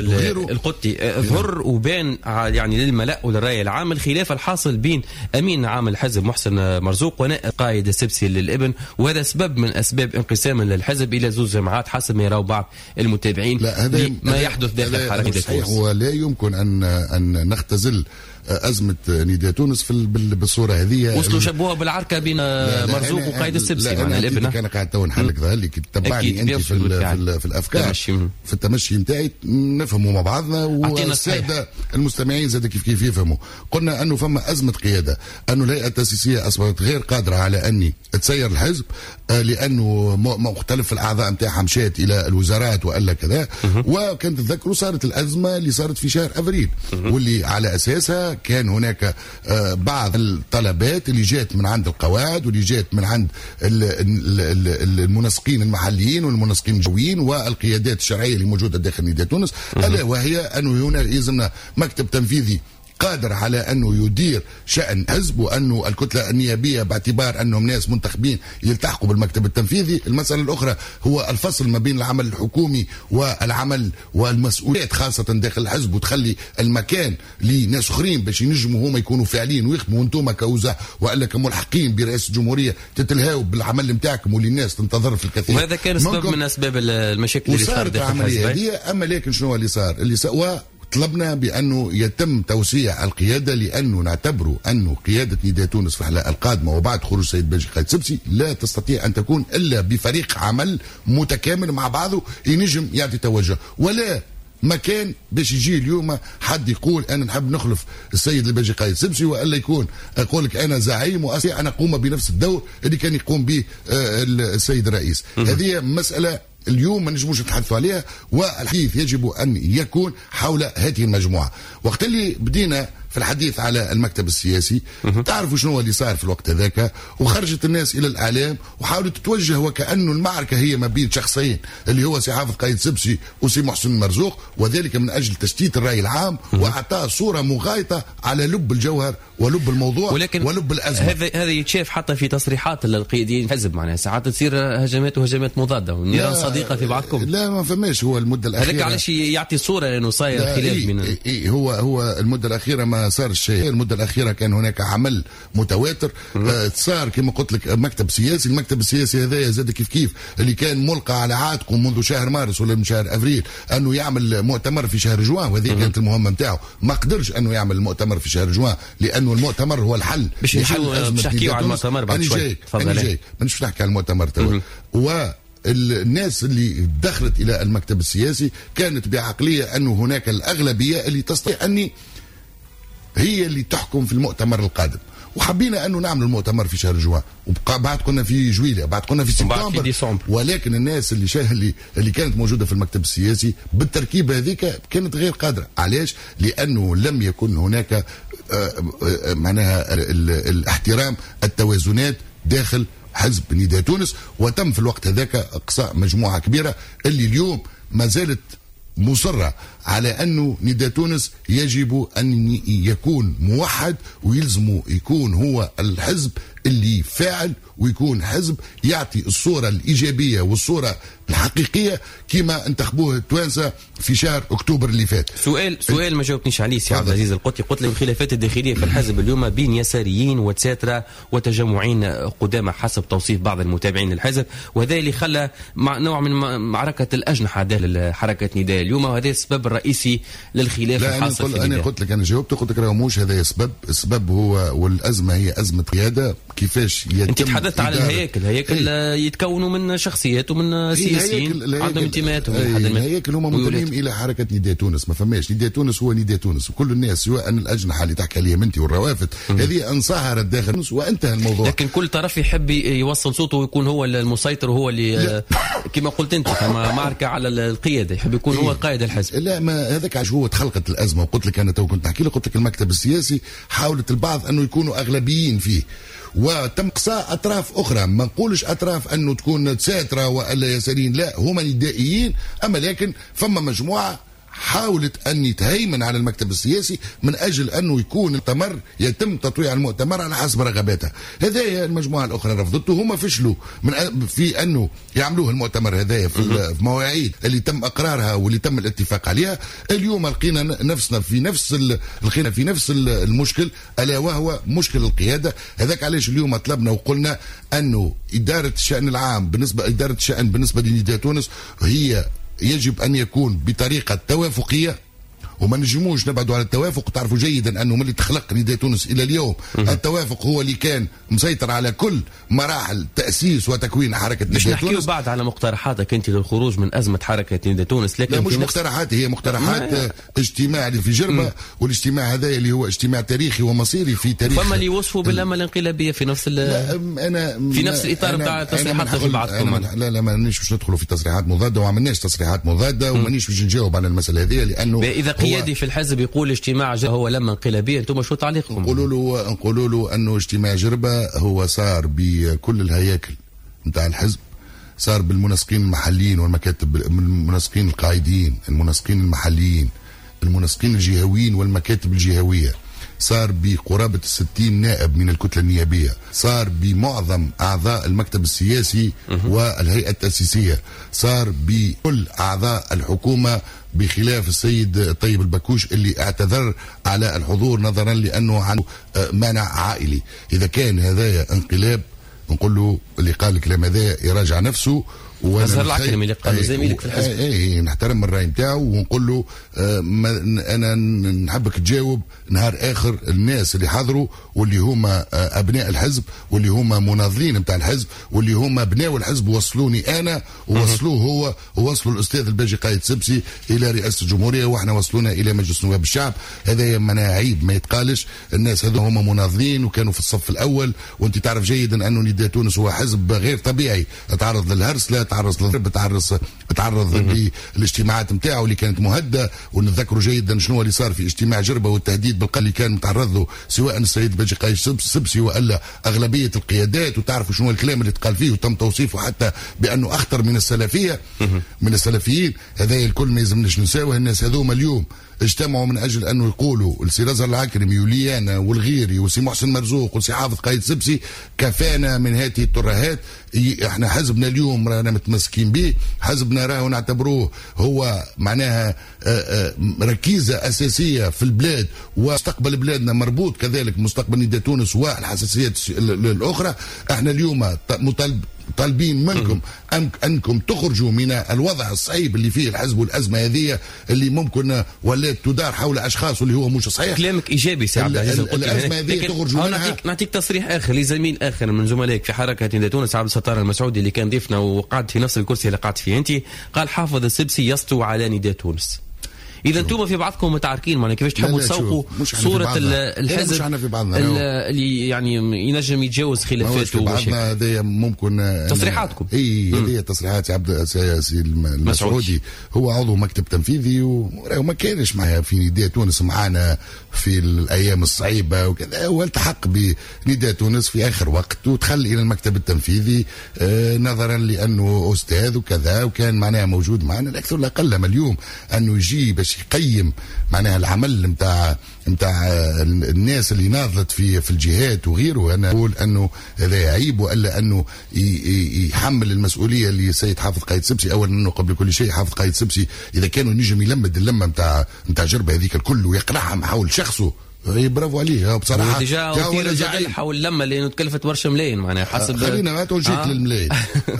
القطي ظهر وبان يعني للملأ وللرأي العام الخلاف الحاصل بين أمين عام الحزب محسن مرزوق ونائب قائد السبسي للابن، وهذا سبب من أسباب انقسام للحزب إلى زوج جماعات حسب ما يراه بعض المتابعين ما يحدث داخل حركة تونس. ولا يمكن أن أن نختزل أزمة نداء تونس في بالصورة هذه. وصلوا شبوها بالعركة بين مرزوق وقائد السبسي مع الابن. كان قاعد تو نحلك ظهر لي تتبعني انت في, في, في الافكار في التمشي نتاعي نفهموا مع بعضنا، والساده المستمعين زاد كيف كيف يفهموا. قلنا انه فما ازمه قياده، انه الهيئه التاسيسيه اصبحت غير قادره على اني تسير الحزب لانه مختلف الاعضاء نتاعها مشات الى الوزارات والا كذا. وكان تتذكروا صارت الازمه اللي صارت في شهر افريل واللي على اساسها كان هناك بعض الطلبات اللي جات من عند القواعد واللي جات من عند المنسقين المحليين والمنسقين الجويين والقيادات الشرعيه اللي موجوده داخل نداء تونس، الا وهي انه هنا يلزمنا مكتب تنفيذي قادر على أنه يدير شأن حزب، وأنه الكتلة النيابية باعتبار أنهم ناس منتخبين يلتحقوا بالمكتب التنفيذي. المسألة الأخرى هو الفصل ما بين العمل الحكومي والعمل والمسؤوليات خاصة داخل الحزب، وتخلي المكان لناس أخرين باش ينجموا هما يكونوا فاعلين ويخدموا، وانتم كوزة وإلا كملحقين برئاسة الجمهورية تتلهاوا بالعمل نتاعكم واللي الناس تنتظر في الكثير. وهذا كان سبب من أسباب المشاكل اللي صارت داخل الحزب. أما لكن شنو اللي صار؟ اللي صار طلبنا بأنه يتم توسيع القيادة، لأنه نعتبر أنه قيادة نداء تونس في الحلقة القادمة وبعد خروج السيد باجي قايد سبسي لا تستطيع أن تكون إلا بفريق عمل متكامل مع بعضه ينجم يعطي توجه، ولا مكان باش يجي اليوم حد يقول انا نحب نخلف السيد الباجي قايد سبسي، والا يكون اقول لك انا زعيم واستطيع ان اقوم بنفس الدور اللي كان يقوم به السيد الرئيس. هذه مسألة اليوم ما نجموش نتحدثوا عليها، والحديث يجب أن يكون حول هذه المجموعة. وقت اللي بدينا في الحديث على المكتب السياسي تعرفوا شنو اللي صار في الوقت هذاك، وخرجت الناس إلى الإعلام وحاولت تتوجه وكأنه المعركة هي ما بين شخصين اللي هو سي حافظ قايد سبسي وسي محسن مرزوق، وذلك من أجل تشتيت الرأي العام وأعطاه صورة مغايطة على لب الجوهر ولب الموضوع ولكن ولب الأزمة. هذا هذا يتشاف حتى في تصريحات القياديين الحزب، معناها ساعات تصير هجمات وهجمات مضادة ونيران صديقة في بعضكم. لا ما فماش، هو المدة الأخيرة هذاك علاش يعطي صورة لأنه صاير خلاف من إيه إيه هو هو المدة الأخيرة ما ما صار الشيء. المده الاخيره كان هناك عمل متواتر آه صار كما قلت لك مكتب سياسي. المكتب السياسي هذا زاد كيف كيف اللي كان ملقى على عاتقه منذ شهر مارس ولا من شهر افريل انه يعمل مؤتمر في شهر جوان، وهذه كانت المهمه نتاعو. ما قدرش انه يعمل المؤتمر في شهر جوان لانه المؤتمر هو الحل. باش نحكيو على المؤتمر بعد شوي. تفضل. انا جاي مانيش نحكي على المؤتمر توا. و الناس اللي دخلت الى المكتب السياسي كانت بعقليه انه هناك الاغلبيه اللي تستطيع اني هي اللي تحكم في المؤتمر القادم، وحبينا انه نعمل المؤتمر في شهر جوان، وبعد كنا في جويليا، بعد كنا في سبتمبر. ولكن الناس اللي شاه اللي اللي كانت موجوده في المكتب السياسي بالتركيبه هذيك كانت غير قادره. علاش؟ لانه لم يكن هناك معناها الاحترام التوازنات داخل حزب نداء تونس. وتم في الوقت هذاك اقصاء مجموعه كبيره اللي اليوم ما زالت مصرة على أنه نداء تونس يجب أن يكون موحد، ويلزم يكون هو الحزب اللي فاعل، ويكون حزب يعطي الصورة الإيجابية والصورة الحقيقية كما انتخبوه التوانسة في شهر أكتوبر اللي فات. سؤال سؤال ما جاوبتنيش عليه سي عبد العزيز القطي. قلت لي الخلافات الداخلية في الحزب اليوم بين يساريين وتساترة وتجمعين قدامى حسب توصيف بعض المتابعين للحزب، وهذا اللي خلى مع نوع من معركة الأجنحة داخل حركة نداء اليوم، وهذا السبب الرئيسي للخلاف الحاصل في النداء. أنا قلت لك أنا جاوبت قلت لك موش هذا السبب. السبب هو والأزمة هي أزمة قيادة. كيفاش يتم انت تحدثت على الهياكل. الهياكل يتكونوا من شخصيات ومن سياسيين عندهم انتماءات. الهياكل هما منتمين الى حركه نداء تونس. ما فماش نداء تونس هو نداء تونس، وكل الناس سواء الاجنحه اللي تحكي عليها انت والروافد هذه انصهرت داخل تونس وانتهى الموضوع. لكن كل طرف يحب يوصل صوته ويكون هو المسيطر وهو اللي كما قلت انت كما معركه على القياده، يحب يكون هو قائد الحزب. لا ما هذاك عش هو تخلقت الازمه. وقلت لك انا تو كنت نحكي لك قلت لك المكتب السياسي حاولت البعض انه يكونوا اغلبيين فيه، وتم اقصاء اطراف اخرى. ما نقولش اطراف انه تكون ساتره والا يساريين، لا هما ندائيين. اما لكن فما مجموعه حاولت ان تهيمن على المكتب السياسي من اجل انه يكون المؤتمر يتم تطويع المؤتمر على حسب رغباتها. هذايا المجموعه الاخرى رفضته. هما فشلوا من في انه يعملوه المؤتمر هذايا في مواعيد اللي تم اقرارها واللي تم الاتفاق عليها. اليوم لقينا نفسنا في نفس لقينا في نفس المشكل، الا وهو مشكل القياده. هذاك علاش اليوم طلبنا وقلنا انه اداره الشان العام بالنسبه اداره الشان بالنسبه لنداء تونس هي يجب أن يكون بطريقة توافقية، وما نجموش نبعدوا على التوافق. تعرفوا جيدا أنه من اللي تخلق نداء تونس إلى اليوم التوافق هو اللي كان مسيطر على كل مراحل تأسيس وتكوين حركة نداء تونس. نحكيو بعد على مقترحاتك أنت للخروج من أزمة حركة نداء تونس. لكن لا مش مقترحات، هي مقترحات اجتماع اللي في جربة مم. والاجتماع هذا اللي هو اجتماع تاريخي ومصيري في تاريخ. فما اللي يوصفوا بالأمل الانقلابية في نفس لا أنا في نفس الإطار بتاع التصريحات تاع بعضكم. لا لا مانيش باش ندخلوا في تصريحات مضادة، وما عملناش تصريحات مضادة، ومانيش باش نجاوب على المسألة هذه. لأنه إذا قيادي في الحزب يقول اجتماع جربة هو لما انقلابية، انتم شو تعليقكم؟ نقولوا له نقولوا له انه اجتماع جربة هو صار بكل الهياكل نتاع الحزب، صار بالمنسقين المحليين والمكاتب، المنسقين القائدين، المنسقين المحليين، المنسقين الجهويين والمكاتب الجهوية، صار بقرابة الستين نائب من الكتلة النيابية، صار بمعظم أعضاء المكتب السياسي والهيئة التأسيسية، صار بكل أعضاء الحكومة بخلاف السيد طيب البكوش اللي اعتذر على الحضور نظرا لأنه عنده مانع عائلي. إذا كان هذا انقلاب نقول له اللي قال الكلام هذا يراجع نفسه. أظهر العكرمي اللي قالوا زميلك في الحزب. اي اي نحترم الراي نتاعو ونقول له آه انا نحبك تجاوب نهار اخر الناس اللي حضروا واللي هما آه ابناء الحزب واللي هما مناضلين نتاع الحزب واللي هما بناء الحزب وصلوني انا ووصلوه هو ووصلوا الاستاذ الباجي قايد سبسي الى رئاسه الجمهوريه، واحنا وصلونا الى مجلس نواب الشعب. هذا منع عيب ما يتقالش. الناس هذو هما مناضلين وكانوا في الصف الاول، وانت تعرف جيدا انه نداء تونس هو حزب غير طبيعي، تعرض للهرس، لا تعرض للضرب، تعرض تعرض للاجتماعات نتاعو اللي كانت مهدة. ونتذكروا جيدا شنو اللي صار في اجتماع جربة والتهديد بالقتل اللي كان متعرض له سواء السيد باجي قايد سبسي والا اغلبيه القيادات. وتعرفوا شنو الكلام اللي تقال فيه وتم توصيفه حتى بانه اخطر من السلفيه. من السلفيين. هذا الكل ما يلزمناش نساوه. الناس هذوما اليوم اجتمعوا من اجل انه يقولوا السي رزا العكرمي وليانا والغيري وسي محسن مرزوق وسي حافظ قايد سبسي كفانا من هذه الترهات. احنا حزبنا اليوم رانا متمسكين به، حزبنا راهو نعتبروه هو معناها ركيزه اساسيه في البلاد، ومستقبل بلادنا مربوط كذلك مستقبل نداء تونس والحساسيات الاخرى. احنا اليوم مطالب طالبين منكم انكم تخرجوا من الوضع الصعيب اللي فيه الحزب والازمه هذه اللي ممكن ولات تدار حول اشخاص واللي هو مش صحيح. كلامك ايجابي سي عبد العزيز. الازمه هذه تخرجوا منها. نعطيك نعطيك تصريح اخر لزميل اخر من زملائك في حركه نداء تونس، عبد الستار المسعودي، اللي كان ضيفنا وقعد في نفس الكرسي اللي قعدت فيه انت. قال حافظ السبسي يسطو على نداء تونس. اذا انتم في بعضكم متعاركين معنا كيفاش تحبوا تسوقوا صوره الحزب اللي يعني ينجم يتجاوز خلافاته ومشاكل. هذه ممكن تصريحاتكم. اي هذه تصريحات عبد السياسي المسعودي، هو عضو مكتب تنفيذي وما كانش معايا في نداء تونس معانا في الايام الصعيبه وكذا، والتحق بنداء تونس في اخر وقت ودخل الى المكتب التنفيذي نظرا لانه استاذ وكذا، وكان معناها موجود معنا. الاكثر والاقل اليوم انه يجي باش يقيم معناها العمل نتاع نتاع الناس اللي ناضلت في في الجهات وغيره. انا اقول انه هذا عيب، والا انه يحمل المسؤوليه اللي السيد حافظ قايد سبسي. اولا انه قبل كل شيء حافظ قايد سبسي اذا كانوا نجم يلمد اللمه نتاع نتاع جربه هذيك الكل ويقرعها حول شخصه، برافو عليه بصراحه. ديجا وثير الجدل حول اللمه لانه تكلفت برشا ملايين معناها حسب. خلينا ما توجيك آه. للملايين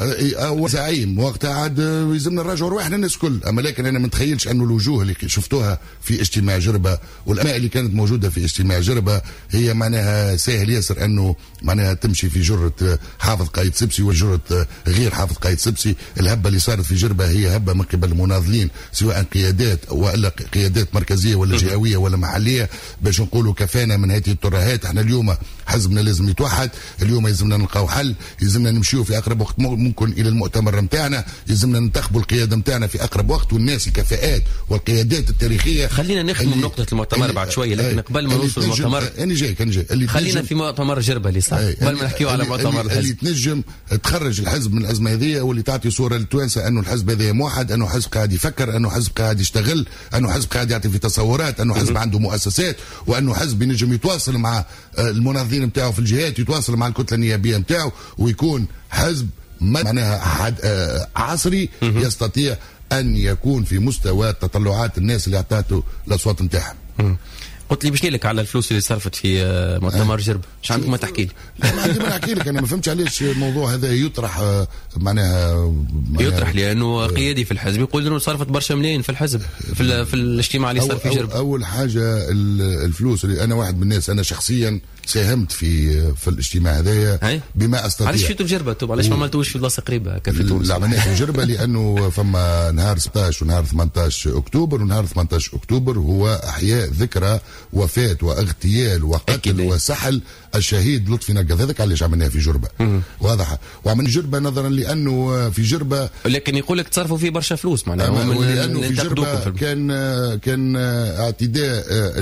هو زعيم وقتها عاد يلزمنا نراجعوا رواحنا الناس الكل. اما لكن انا ما نتخيلش انه الوجوه اللي شفتوها في اجتماع جربه والاماء اللي كانت موجوده في اجتماع جربه هي معناها سهل ياسر انه معناها تمشي في جره حافظ قايد سبسي وجره غير حافظ قايد سبسي. الهبه اللي صارت في جربه هي هبه من قبل المناضلين سواء قيادات ولا قيادات مركزيه ولا جهويه ولا محليه باش نقولوا كفانا من هذه الترهات. احنا اليوم حزبنا لازم يتوحد، اليوم يلزمنا نلقاو حل، يلزمنا نمشيو في اقرب وقت ممكن الى المؤتمر نتاعنا، يلزمنا ننتخبوا القياده نتاعنا في اقرب وقت، والناس الكفاءات والقيادات التاريخيه. خلينا نختم نقطه المؤتمر بعد شويه، لكن قبل ما نوصل للمؤتمر انا جاي كان جاي اللي خلينا في مؤتمر جربه اللي صار قبل ما نحكيو على مؤتمر الحزب اللي تنجم تخرج الحزب من الازمه هذه واللي تعطي صوره للتوانسه انه الحزب هذا موحد، انه حزب قاعد يفكر، انه حزب قاعد يشتغل، انه حزب قاعد يعطي في تصورات، انه حزب عنده مؤسسات، وانه حزب ينجم يتواصل مع المناضلين نتاعو في الجهات، يتواصل مع الكتله النيابيه نتاعو، ويكون حزب معناها عصري يستطيع ان يكون في مستوى تطلعات الناس اللي اعطاته الاصوات نتاعهم. قلت لي باش لك على الفلوس اللي صرفت في مؤتمر جرب، ايش عندك ما تحكي لي؟ لا ما عندي ما نحكي لك، انا ما فهمتش علاش الموضوع هذا يطرح معناها يطرح لانه قيادي في الحزب يقول انه صرفت برشا ملايين في الحزب في, في الاجتماع اللي صار في جرب. اول حاجه الفلوس اللي انا واحد من الناس انا شخصيا ساهمت في في الاجتماع هذايا بما استطيع. علاش فيتوا جربه؟ طب علاش ما عملتوش في بلاصه قريبه كفي تونس؟ لا عملناه في جربه لانه فما نهار ستطاش ونهار ثمانية عشر اكتوبر، ونهار ثمانية عشر اكتوبر هو احياء ذكرى وفاه واغتيال وقتل وسحل الشهيد لطفي نقذ. هذاك علاش عملناها في جربه واضحه. وعملنا جربه نظرا لانه في جربه لكن يقول لك تصرفوا فيه برشا فلوس معناها لانه في جربه كان كان اعتداء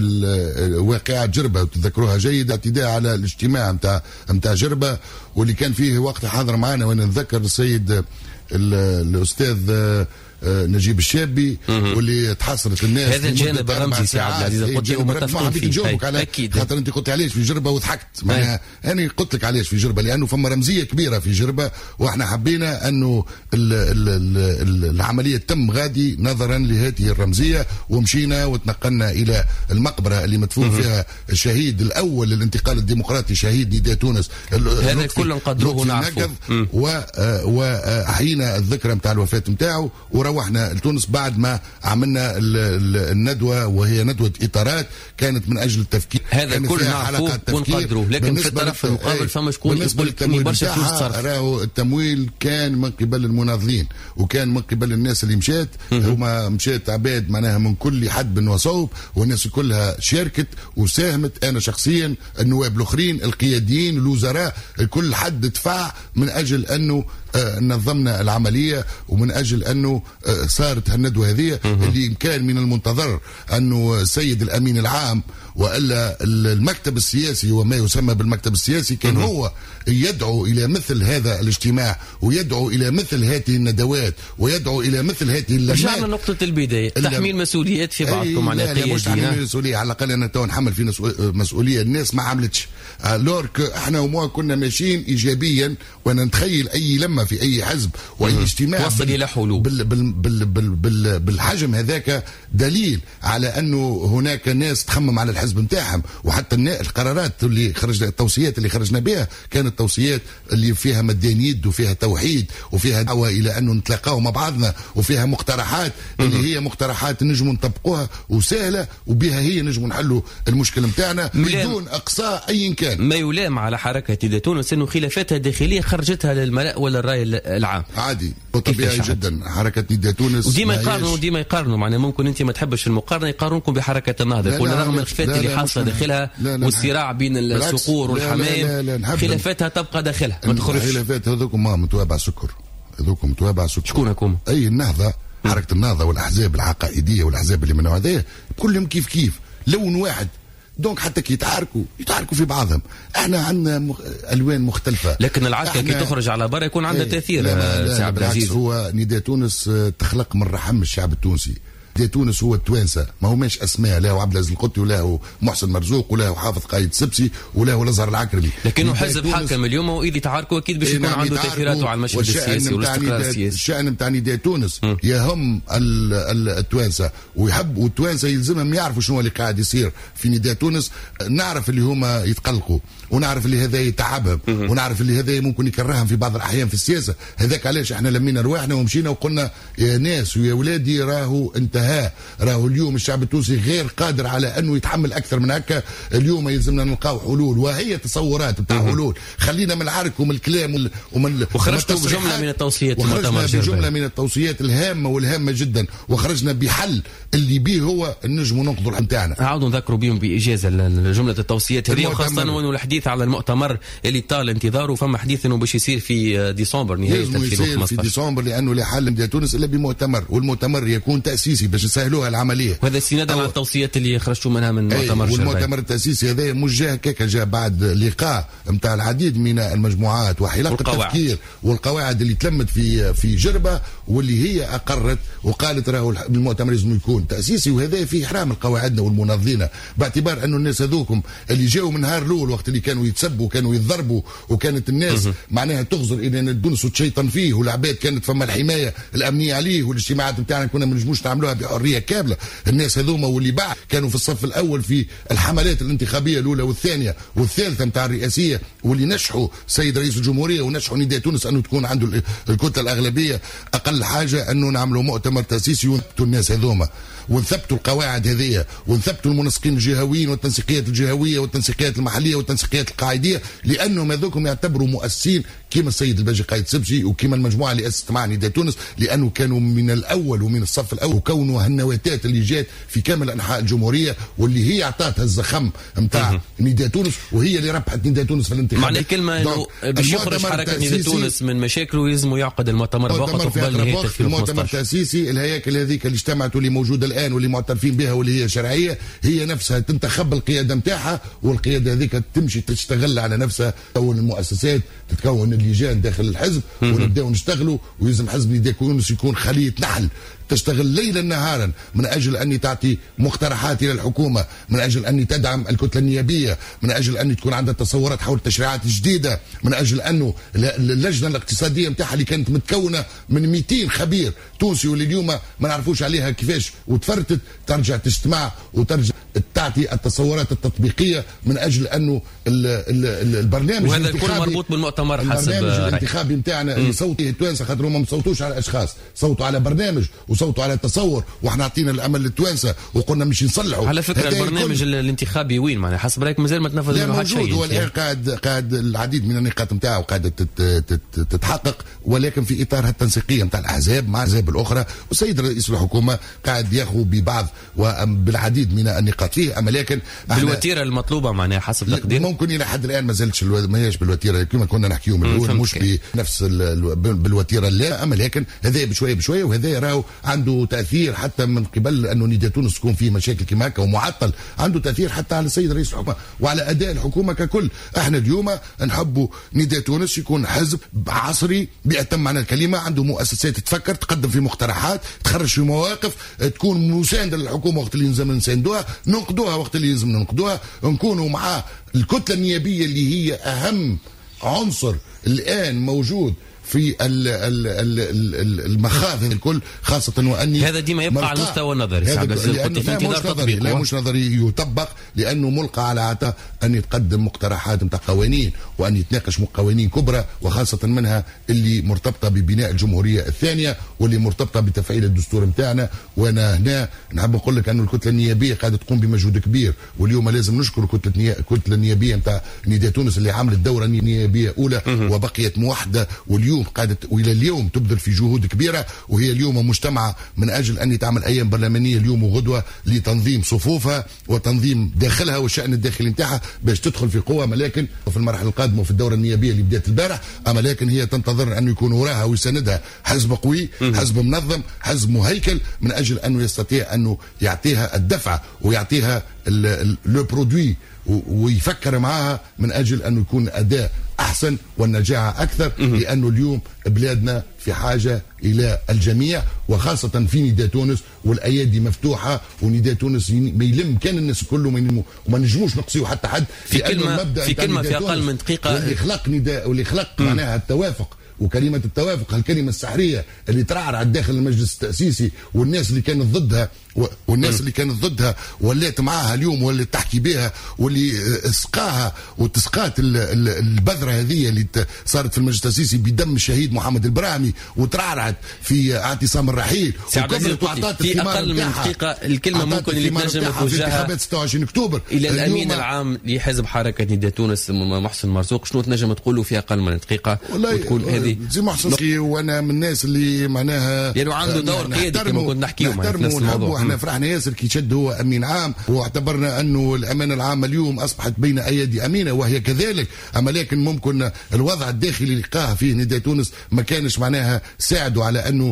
واقعه جربه وتذكروها جيد، اعتداء على الاجتماع نتاع نتاع جربه واللي كان فيه وقت حاضر معنا وانا نتذكر السيد الاستاذ نجيب الشابي واللي تحصلت الناس. هذا الجانب الرمزي سي عبد العزيز قلت لي متفقين فيه نجاوبك على خاطر انت قلت علاش في جربه وضحكت معناها انا قلت لك علاش في جربه لانه فما رمزيه كبيره في جربه واحنا حبينا انه ال ال ال العمليه تم غادي نظرا لهذه الرمزيه، ومشينا وتنقلنا الى المقبره اللي مدفون فيها الشهيد الاول للانتقال الديمقراطي شهيد نداء تونس. هذا كله نقدروه ونعرفوه واحيينا الذكرى نتاع الوفاه نتاعو وروحنا لتونس بعد ما عملنا الندوه وهي ندوه اطارات كانت من اجل التفكير. هذا كل نعرفوه ونقدروه، لكن في الطرف المقابل فما شكون يقول لك برشا فلوس تصرف. راهو التمويل كان من قبل المناضلين وكان من قبل الناس اللي مشات، هما مشات عباد معناها من كل حدب وصوب والناس كلها شاركت وساهمت. انا شخصيا النواب الاخرين القياديين الوزراء كل حد دفع من اجل انه آه نظمنا العمليه ومن اجل انه آه صارت هالندوه هذه اللي كان من المنتظر انه السيد الامين العام والا المكتب السياسي وما يسمى بالمكتب السياسي كان هو يدعو الى مثل هذا الاجتماع ويدعو الى مثل هذه الندوات ويدعو الى مثل هذه اللمات. رجعنا نقطة البداية، تحميل مسؤوليات في بعضكم على قياديين. لا مش تحميل مسؤولية، على الأقل أنا تو نحمل في مسؤولية الناس ما عملتش. لورك احنا وما كنا ماشيين إيجابيا، وأنا نتخيل أي لمة في أي حزب وأي اجتماع وصل إلى حلول بال بال بال بال بال بالحجم هذاك دليل على أنه هناك ناس تخمم على الحزب نتاعهم. وحتى القرارات اللي خرجنا، التوصيات اللي خرجنا بها كانت توصيات اللي فيها مدان يد وفيها توحيد وفيها دعوة إلى أنه نتلاقاو مع بعضنا، وفيها مقترحات اللي هي مقترحات نجموا نطبقوها وسهلة وبها هي نجموا نحلوا المشكل نتاعنا بدون أقصاء أي كان. ما يلام على حركة نداء تونس أنه خلافاتها الداخلية خرجتها للملأ ولا الرأي العام. عادي وطبيعي جدا حركة نداء تونس. وديما يقارنوا وديما يقارنوا معناها ممكن أنت ما تحبش المقارنة يقارنوكم بحركة النهضة، يقول رغم الخلافات اللي حاصلة داخلها والصراع بين الصقور والحمام خلافاتها تبقى داخلها ما تخرجش. الخلافات هذوكم ما متوابع سكر، هذوكم متوابع سكر. شكون هكم؟ أي النهضة، حركة النهضة والأحزاب العقائدية والأحزاب اللي من النوع هذا كلهم كيف كيف لون واحد، دونك حتى كي يتعاركوا يتعاركوا في بعضهم. احنا عندنا مخ... الوان مختلفه، لكن العركه كي تخرج على برا يكون عندها تاثير. سي عبد العزيز هو نداء تونس تخلق من رحم الشعب التونسي. نداء تونس هو التوانسه، ما هماش اسماء، لا هو عبد العزيز القطي ولا هو محسن مرزوق ولا هو حافظ قايد سبسي ولا هو الازهر العكرمي، لكنه حزب حاكم اليوم واذا يتعاركوا اكيد باش يكون عنده تاثيراته على المشهد السياسي والاستقرار السياسي. الشأن نتاع نداء تونس م. يهم التوانسه ويحب، والتوانسه يلزمهم يعرفوا شنو اللي قاعد يصير في نداء تونس. نعرف اللي هما يتقلقوا ونعرف اللي هذا يتعبهم ونعرف اللي هذا ممكن يكرههم في بعض الاحيان في السياسه. هذاك علاش احنا لمينا رواحنا ومشينا وقلنا يا ناس ويا ولادي راهو انتهى، راهو اليوم الشعب التونسي غير قادر على انه يتحمل اكثر من هكا. اليوم يلزمنا نلقاو حلول، وهي تصورات بتاع حلول. خلينا من العرك ومن الكلام ومن وخرجتوا بجمله من التوصيات، وخرجنا بجمله من التوصيات الهامه والهامه جدا، وخرجنا بحل اللي بيه هو النجم ونقضوا نتاعنا. نعاودوا نذكروا بهم باجازه جمله التوصيات هذه، وخاصه انه الحديث على المؤتمر اللي طال انتظاره، فما حديث انه باش يصير في ديسمبر نهايه ألفين وخمسطاش في ديسمبر، لانه لا حل نداء تونس الا بمؤتمر، والمؤتمر يكون تاسيسي باش نسهلوها العمليه. وهذا استنادا على التوصيات اللي خرجتوا منها من مؤتمر جرباء. والمؤتمر التاسيسي هذا مش جا هكاك، جاء بعد لقاء نتاع العديد من المجموعات وحلقات التفكير والقواعد اللي تلمت في في جربة، واللي هي اقرت وقالت راهو المؤتمر لازم يكون تاسيسي، وهذا في احترام القواعدنا والمنظمين، باعتبار انه الناس هذوكم اللي جاوا من نهار الاول وقت اللي كانوا يتسبوا وكانوا يتضربوا وكانت الناس معناها تغزر الى ان تونس وتشيطن فيه، والعباد كانت فما الحمايه الامنيه عليه، والاجتماعات نتاعنا كنا ما نجموش نعملوها بحريه كامله. الناس هذوما واللي بعد كانوا في الصف الاول في الحملات الانتخابيه الاولى والثانيه والثالثه نتاع الرئاسيه، واللي نجحوا السيد رئيس الجمهوريه ونجحوا نداء تونس انه تكون عنده الكتله الاغلبيه. اقل حاجه انه نعملوا مؤتمر تاسيسي ونثبتوا الناس هذوما ونثبتوا القواعد هذه ونثبتوا المنسقين الجهويين والتنسيقيات الجهويه والتنسيقيات المحليه والتنسيقيات القاعديه، لانهم هذوكم يعتبروا مؤسسين كما السيد الباجي قايد سبسي وكما المجموعه اللي اسست مع نداء تونس، لانه كانوا من الاول ومن الصف الاول، وكونوا هالنواتات اللي جات في كامل انحاء الجمهوريه، واللي هي اعطتها الزخم نتاع نداء تونس، وهي اللي ربحت نداء تونس في الانتخابات. معنى الكلمه انه باش يخرج حركه نداء تونس من مشاكله يلزموا يعقد المؤتمر بوقت قبل نهايه ألفين وخمسطاش. المؤتمر التاسيسي الهياكل هذيك اللي اجتمعت واللي موجوده الان واللي معترفين بها واللي هي شرعيه، هي نفسها تنتخب القياده نتاعها، والقياده هذيك تمشي تشتغل على نفسها، تكون المؤسسات، تتكون اللجان داخل الحزب ونبداو نشتغلوا، ويلزم حزب نداء تونس يكون خليه نحل تشتغل ليلا نهارا من اجل ان تعطي مقترحات الى الحكومه، من اجل ان تدعم الكتله النيابيه، من اجل ان تكون عندها تصورات حول تشريعات جديده، من اجل انه اللجنه الاقتصاديه نتاعها اللي كانت متكونه من مئتين خبير تونسي واللي اليوم ما نعرفوش عليها كيفاش وتفرتت، ترجع تجتمع وترجع تعطي التصورات التطبيقيه من اجل انه ال ال البرنامج وهذا الكل مربوط بالمؤتمر حسب البرنامج الانتخابي نتاعنا اللي صوتي التوانسه، خاطر هم ما صوتوش على اشخاص، صوتوا على برنامج وصوتوا على تصور، واحنا عطينا الامل للتوانسه وقلنا مش نصلحوا. على فكره البرنامج الانتخابي وين معناها حسب رايك مازال ما تنفذ منه حتى شيء؟ هو الان قاعد قاعد العديد من النقاط نتاعو قاعده تتحقق، ولكن في اطارها التنسيقيه نتاع الاحزاب مع الاحزاب الاخرى، والسيد رئيس الحكومه قاعد ياخذ ببعض وبالعديد من النقاط فيه. فيه. اما لكن بالوتيره المطلوبه معناها حسب تقدير ممكن الى حد الان ما زالتش الو... ما هيش بالوتيره كما كنا نحكيو من الاول، مش بنفس ال... بالوتيره لا. اما لكن هذا بشويه بشويه، وهذا راهو عنده تاثير حتى من قبل انه نداء تونس تكون فيه مشاكل كما هكا ومعطل، عنده تاثير حتى على السيد رئيس الحكومه وعلى اداء الحكومه ككل. احنا اليوم نحبوا نداء تونس يكون حزب عصري بأتم معنى الكلمه، عنده مؤسسات تفكر، تقدم في مقترحات، تخرج في مواقف، تكون مسانده للحكومه وقت اللي يلزم نساندوها، ننقدوها وقت اللي يلزم ننقدوها، نكونوا مع الكتله النيابيه اللي هي اهم عنصر الان موجود في المخاذن الكل، خاصة وأني هذا ديما يبقى على المستوى النظري. لا مش نظري، لا مش نظري، يطبق لأنه ملقى على عتا أن يتقدم مقترحات متاع قوانين وأن يتناقش قوانين كبرى، وخاصة منها اللي مرتبطة ببناء الجمهورية الثانية واللي مرتبطة بتفعيل الدستور متاعنا. وأنا هنا نحب نقول لك أنه الكتلة النيابية قاعدة تقوم بمجهود كبير، واليوم لازم نشكر الكتلة النيابية متاع نداء تونس اللي عملت دورة نيابية أولى وبقيت موحدة، واليوم قاعدة والى اليوم تبذل في جهود كبيره، وهي اليوم مجتمعه من اجل ان تعمل ايام برلمانيه اليوم وغدوه لتنظيم صفوفها وتنظيم داخلها والشان الداخلي نتاعها باش تدخل في قوه. لكن في المرحله القادمه وفي الدوره النيابيه اللي بدات البارح، اما لكن هي تنتظر انه يكون وراها ويساندها حزب قوي، حزب منظم، حزب مهيكل، من اجل انه يستطيع انه يعطيها الدفعه ويعطيها لو برودوي ويفكر معها من اجل انه يكون اداء احسن والنجاعه اكثر. لانه اليوم بلادنا في حاجه الى الجميع، وخاصه في نداء تونس، والايادي مفتوحه، ونداء تونس ما يلم كان الناس كله وما نجموش نقصيو حتى حد. في كلمه في كلمه في اقل من دقيقه، واللي خلق نداء واللي خلق معناها التوافق، وكلمة التوافق هالكلمة السحرية اللي ترعرع داخل المجلس التأسيسي، والناس اللي كانت ضدها والناس اللي كانت ضدها ولات معاها اليوم واللي تحكي بها واللي اسقاها وتسقات البذرة هذه اللي صارت في المجلس التأسيسي بدم الشهيد محمد البراهمي وترعرعت في اعتصام الرحيل وكبرت وعطات في أقل من دقيقة. الكلمة ممكن اللي تنجم توجهها انتخابات ستة وعشرين أكتوبر إلى الأمين العام لحزب حركة نداء تونس محسن مرزوق، شنو تنجم تقولوا في أقل من دقيقة وتكون هذه زي محسن؟ وانا من الناس اللي معناها يعني عنده دور قيادي كما كنا نحكيو في نفس الموضوع. احنا فرحنا ياسر كي شد هو امين عام، واعتبرنا انه الامانه العامه اليوم اصبحت بين ايادي امينه، وهي كذلك. اما لكن ممكن الوضع الداخلي اللي لقاه فيه نداء تونس ما كانش معناها ساعدوا على انه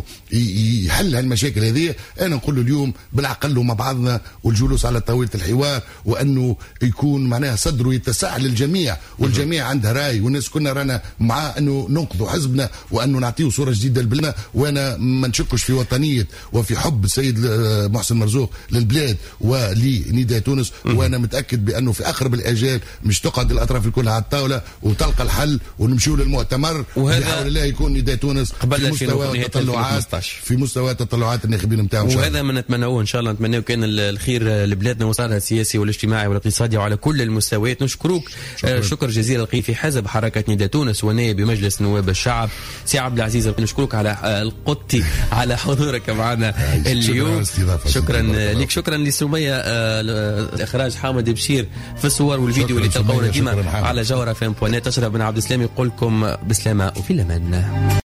يحل هالمشاكل هذه. انا نقول له اليوم بالعقل مع بعضنا والجلوس على طاوله الحوار، وانه يكون معناها صدره يتسع للجميع، والجميع عندها راي، والناس كنا رانا معاه انه ننقذوا حزبنا وانه نعطيه صوره جديده لبلادنا. وانا ما نشكش في وطنيه وفي حب السيد محسن مرزوق للبلاد ولنداء تونس، وانا متاكد بانه في اقرب الاجال مش تقعد الاطراف الكل على الطاوله وتلقى الحل ونمشيو للمؤتمر، وبحول الله يكون نداء تونس في مستوى التطلعات في مستوى تطلعات الناخبين نتاعو. وهذا ما نتمنوه ان شاء الله، نتمنوا كان الخير لبلادنا وصالها السياسي والاجتماعي والاقتصادي وعلى كل المستويات. نشكروك شكرا, شكر جزيلا القي في حزب حركه نداء تونس ونائب بمجلس نواب الشعب سي عبد العزيز. نشكرك على القطي على حضورك معنا اليوم. شكرا لك، شكرا لسمية الاخراج حامد بشير في الصور والفيديو اللي تلقونا ديما على جوهرة فام بوانات. اشرف بن عبد السلام يقول لكم بسلامه وفي الامان.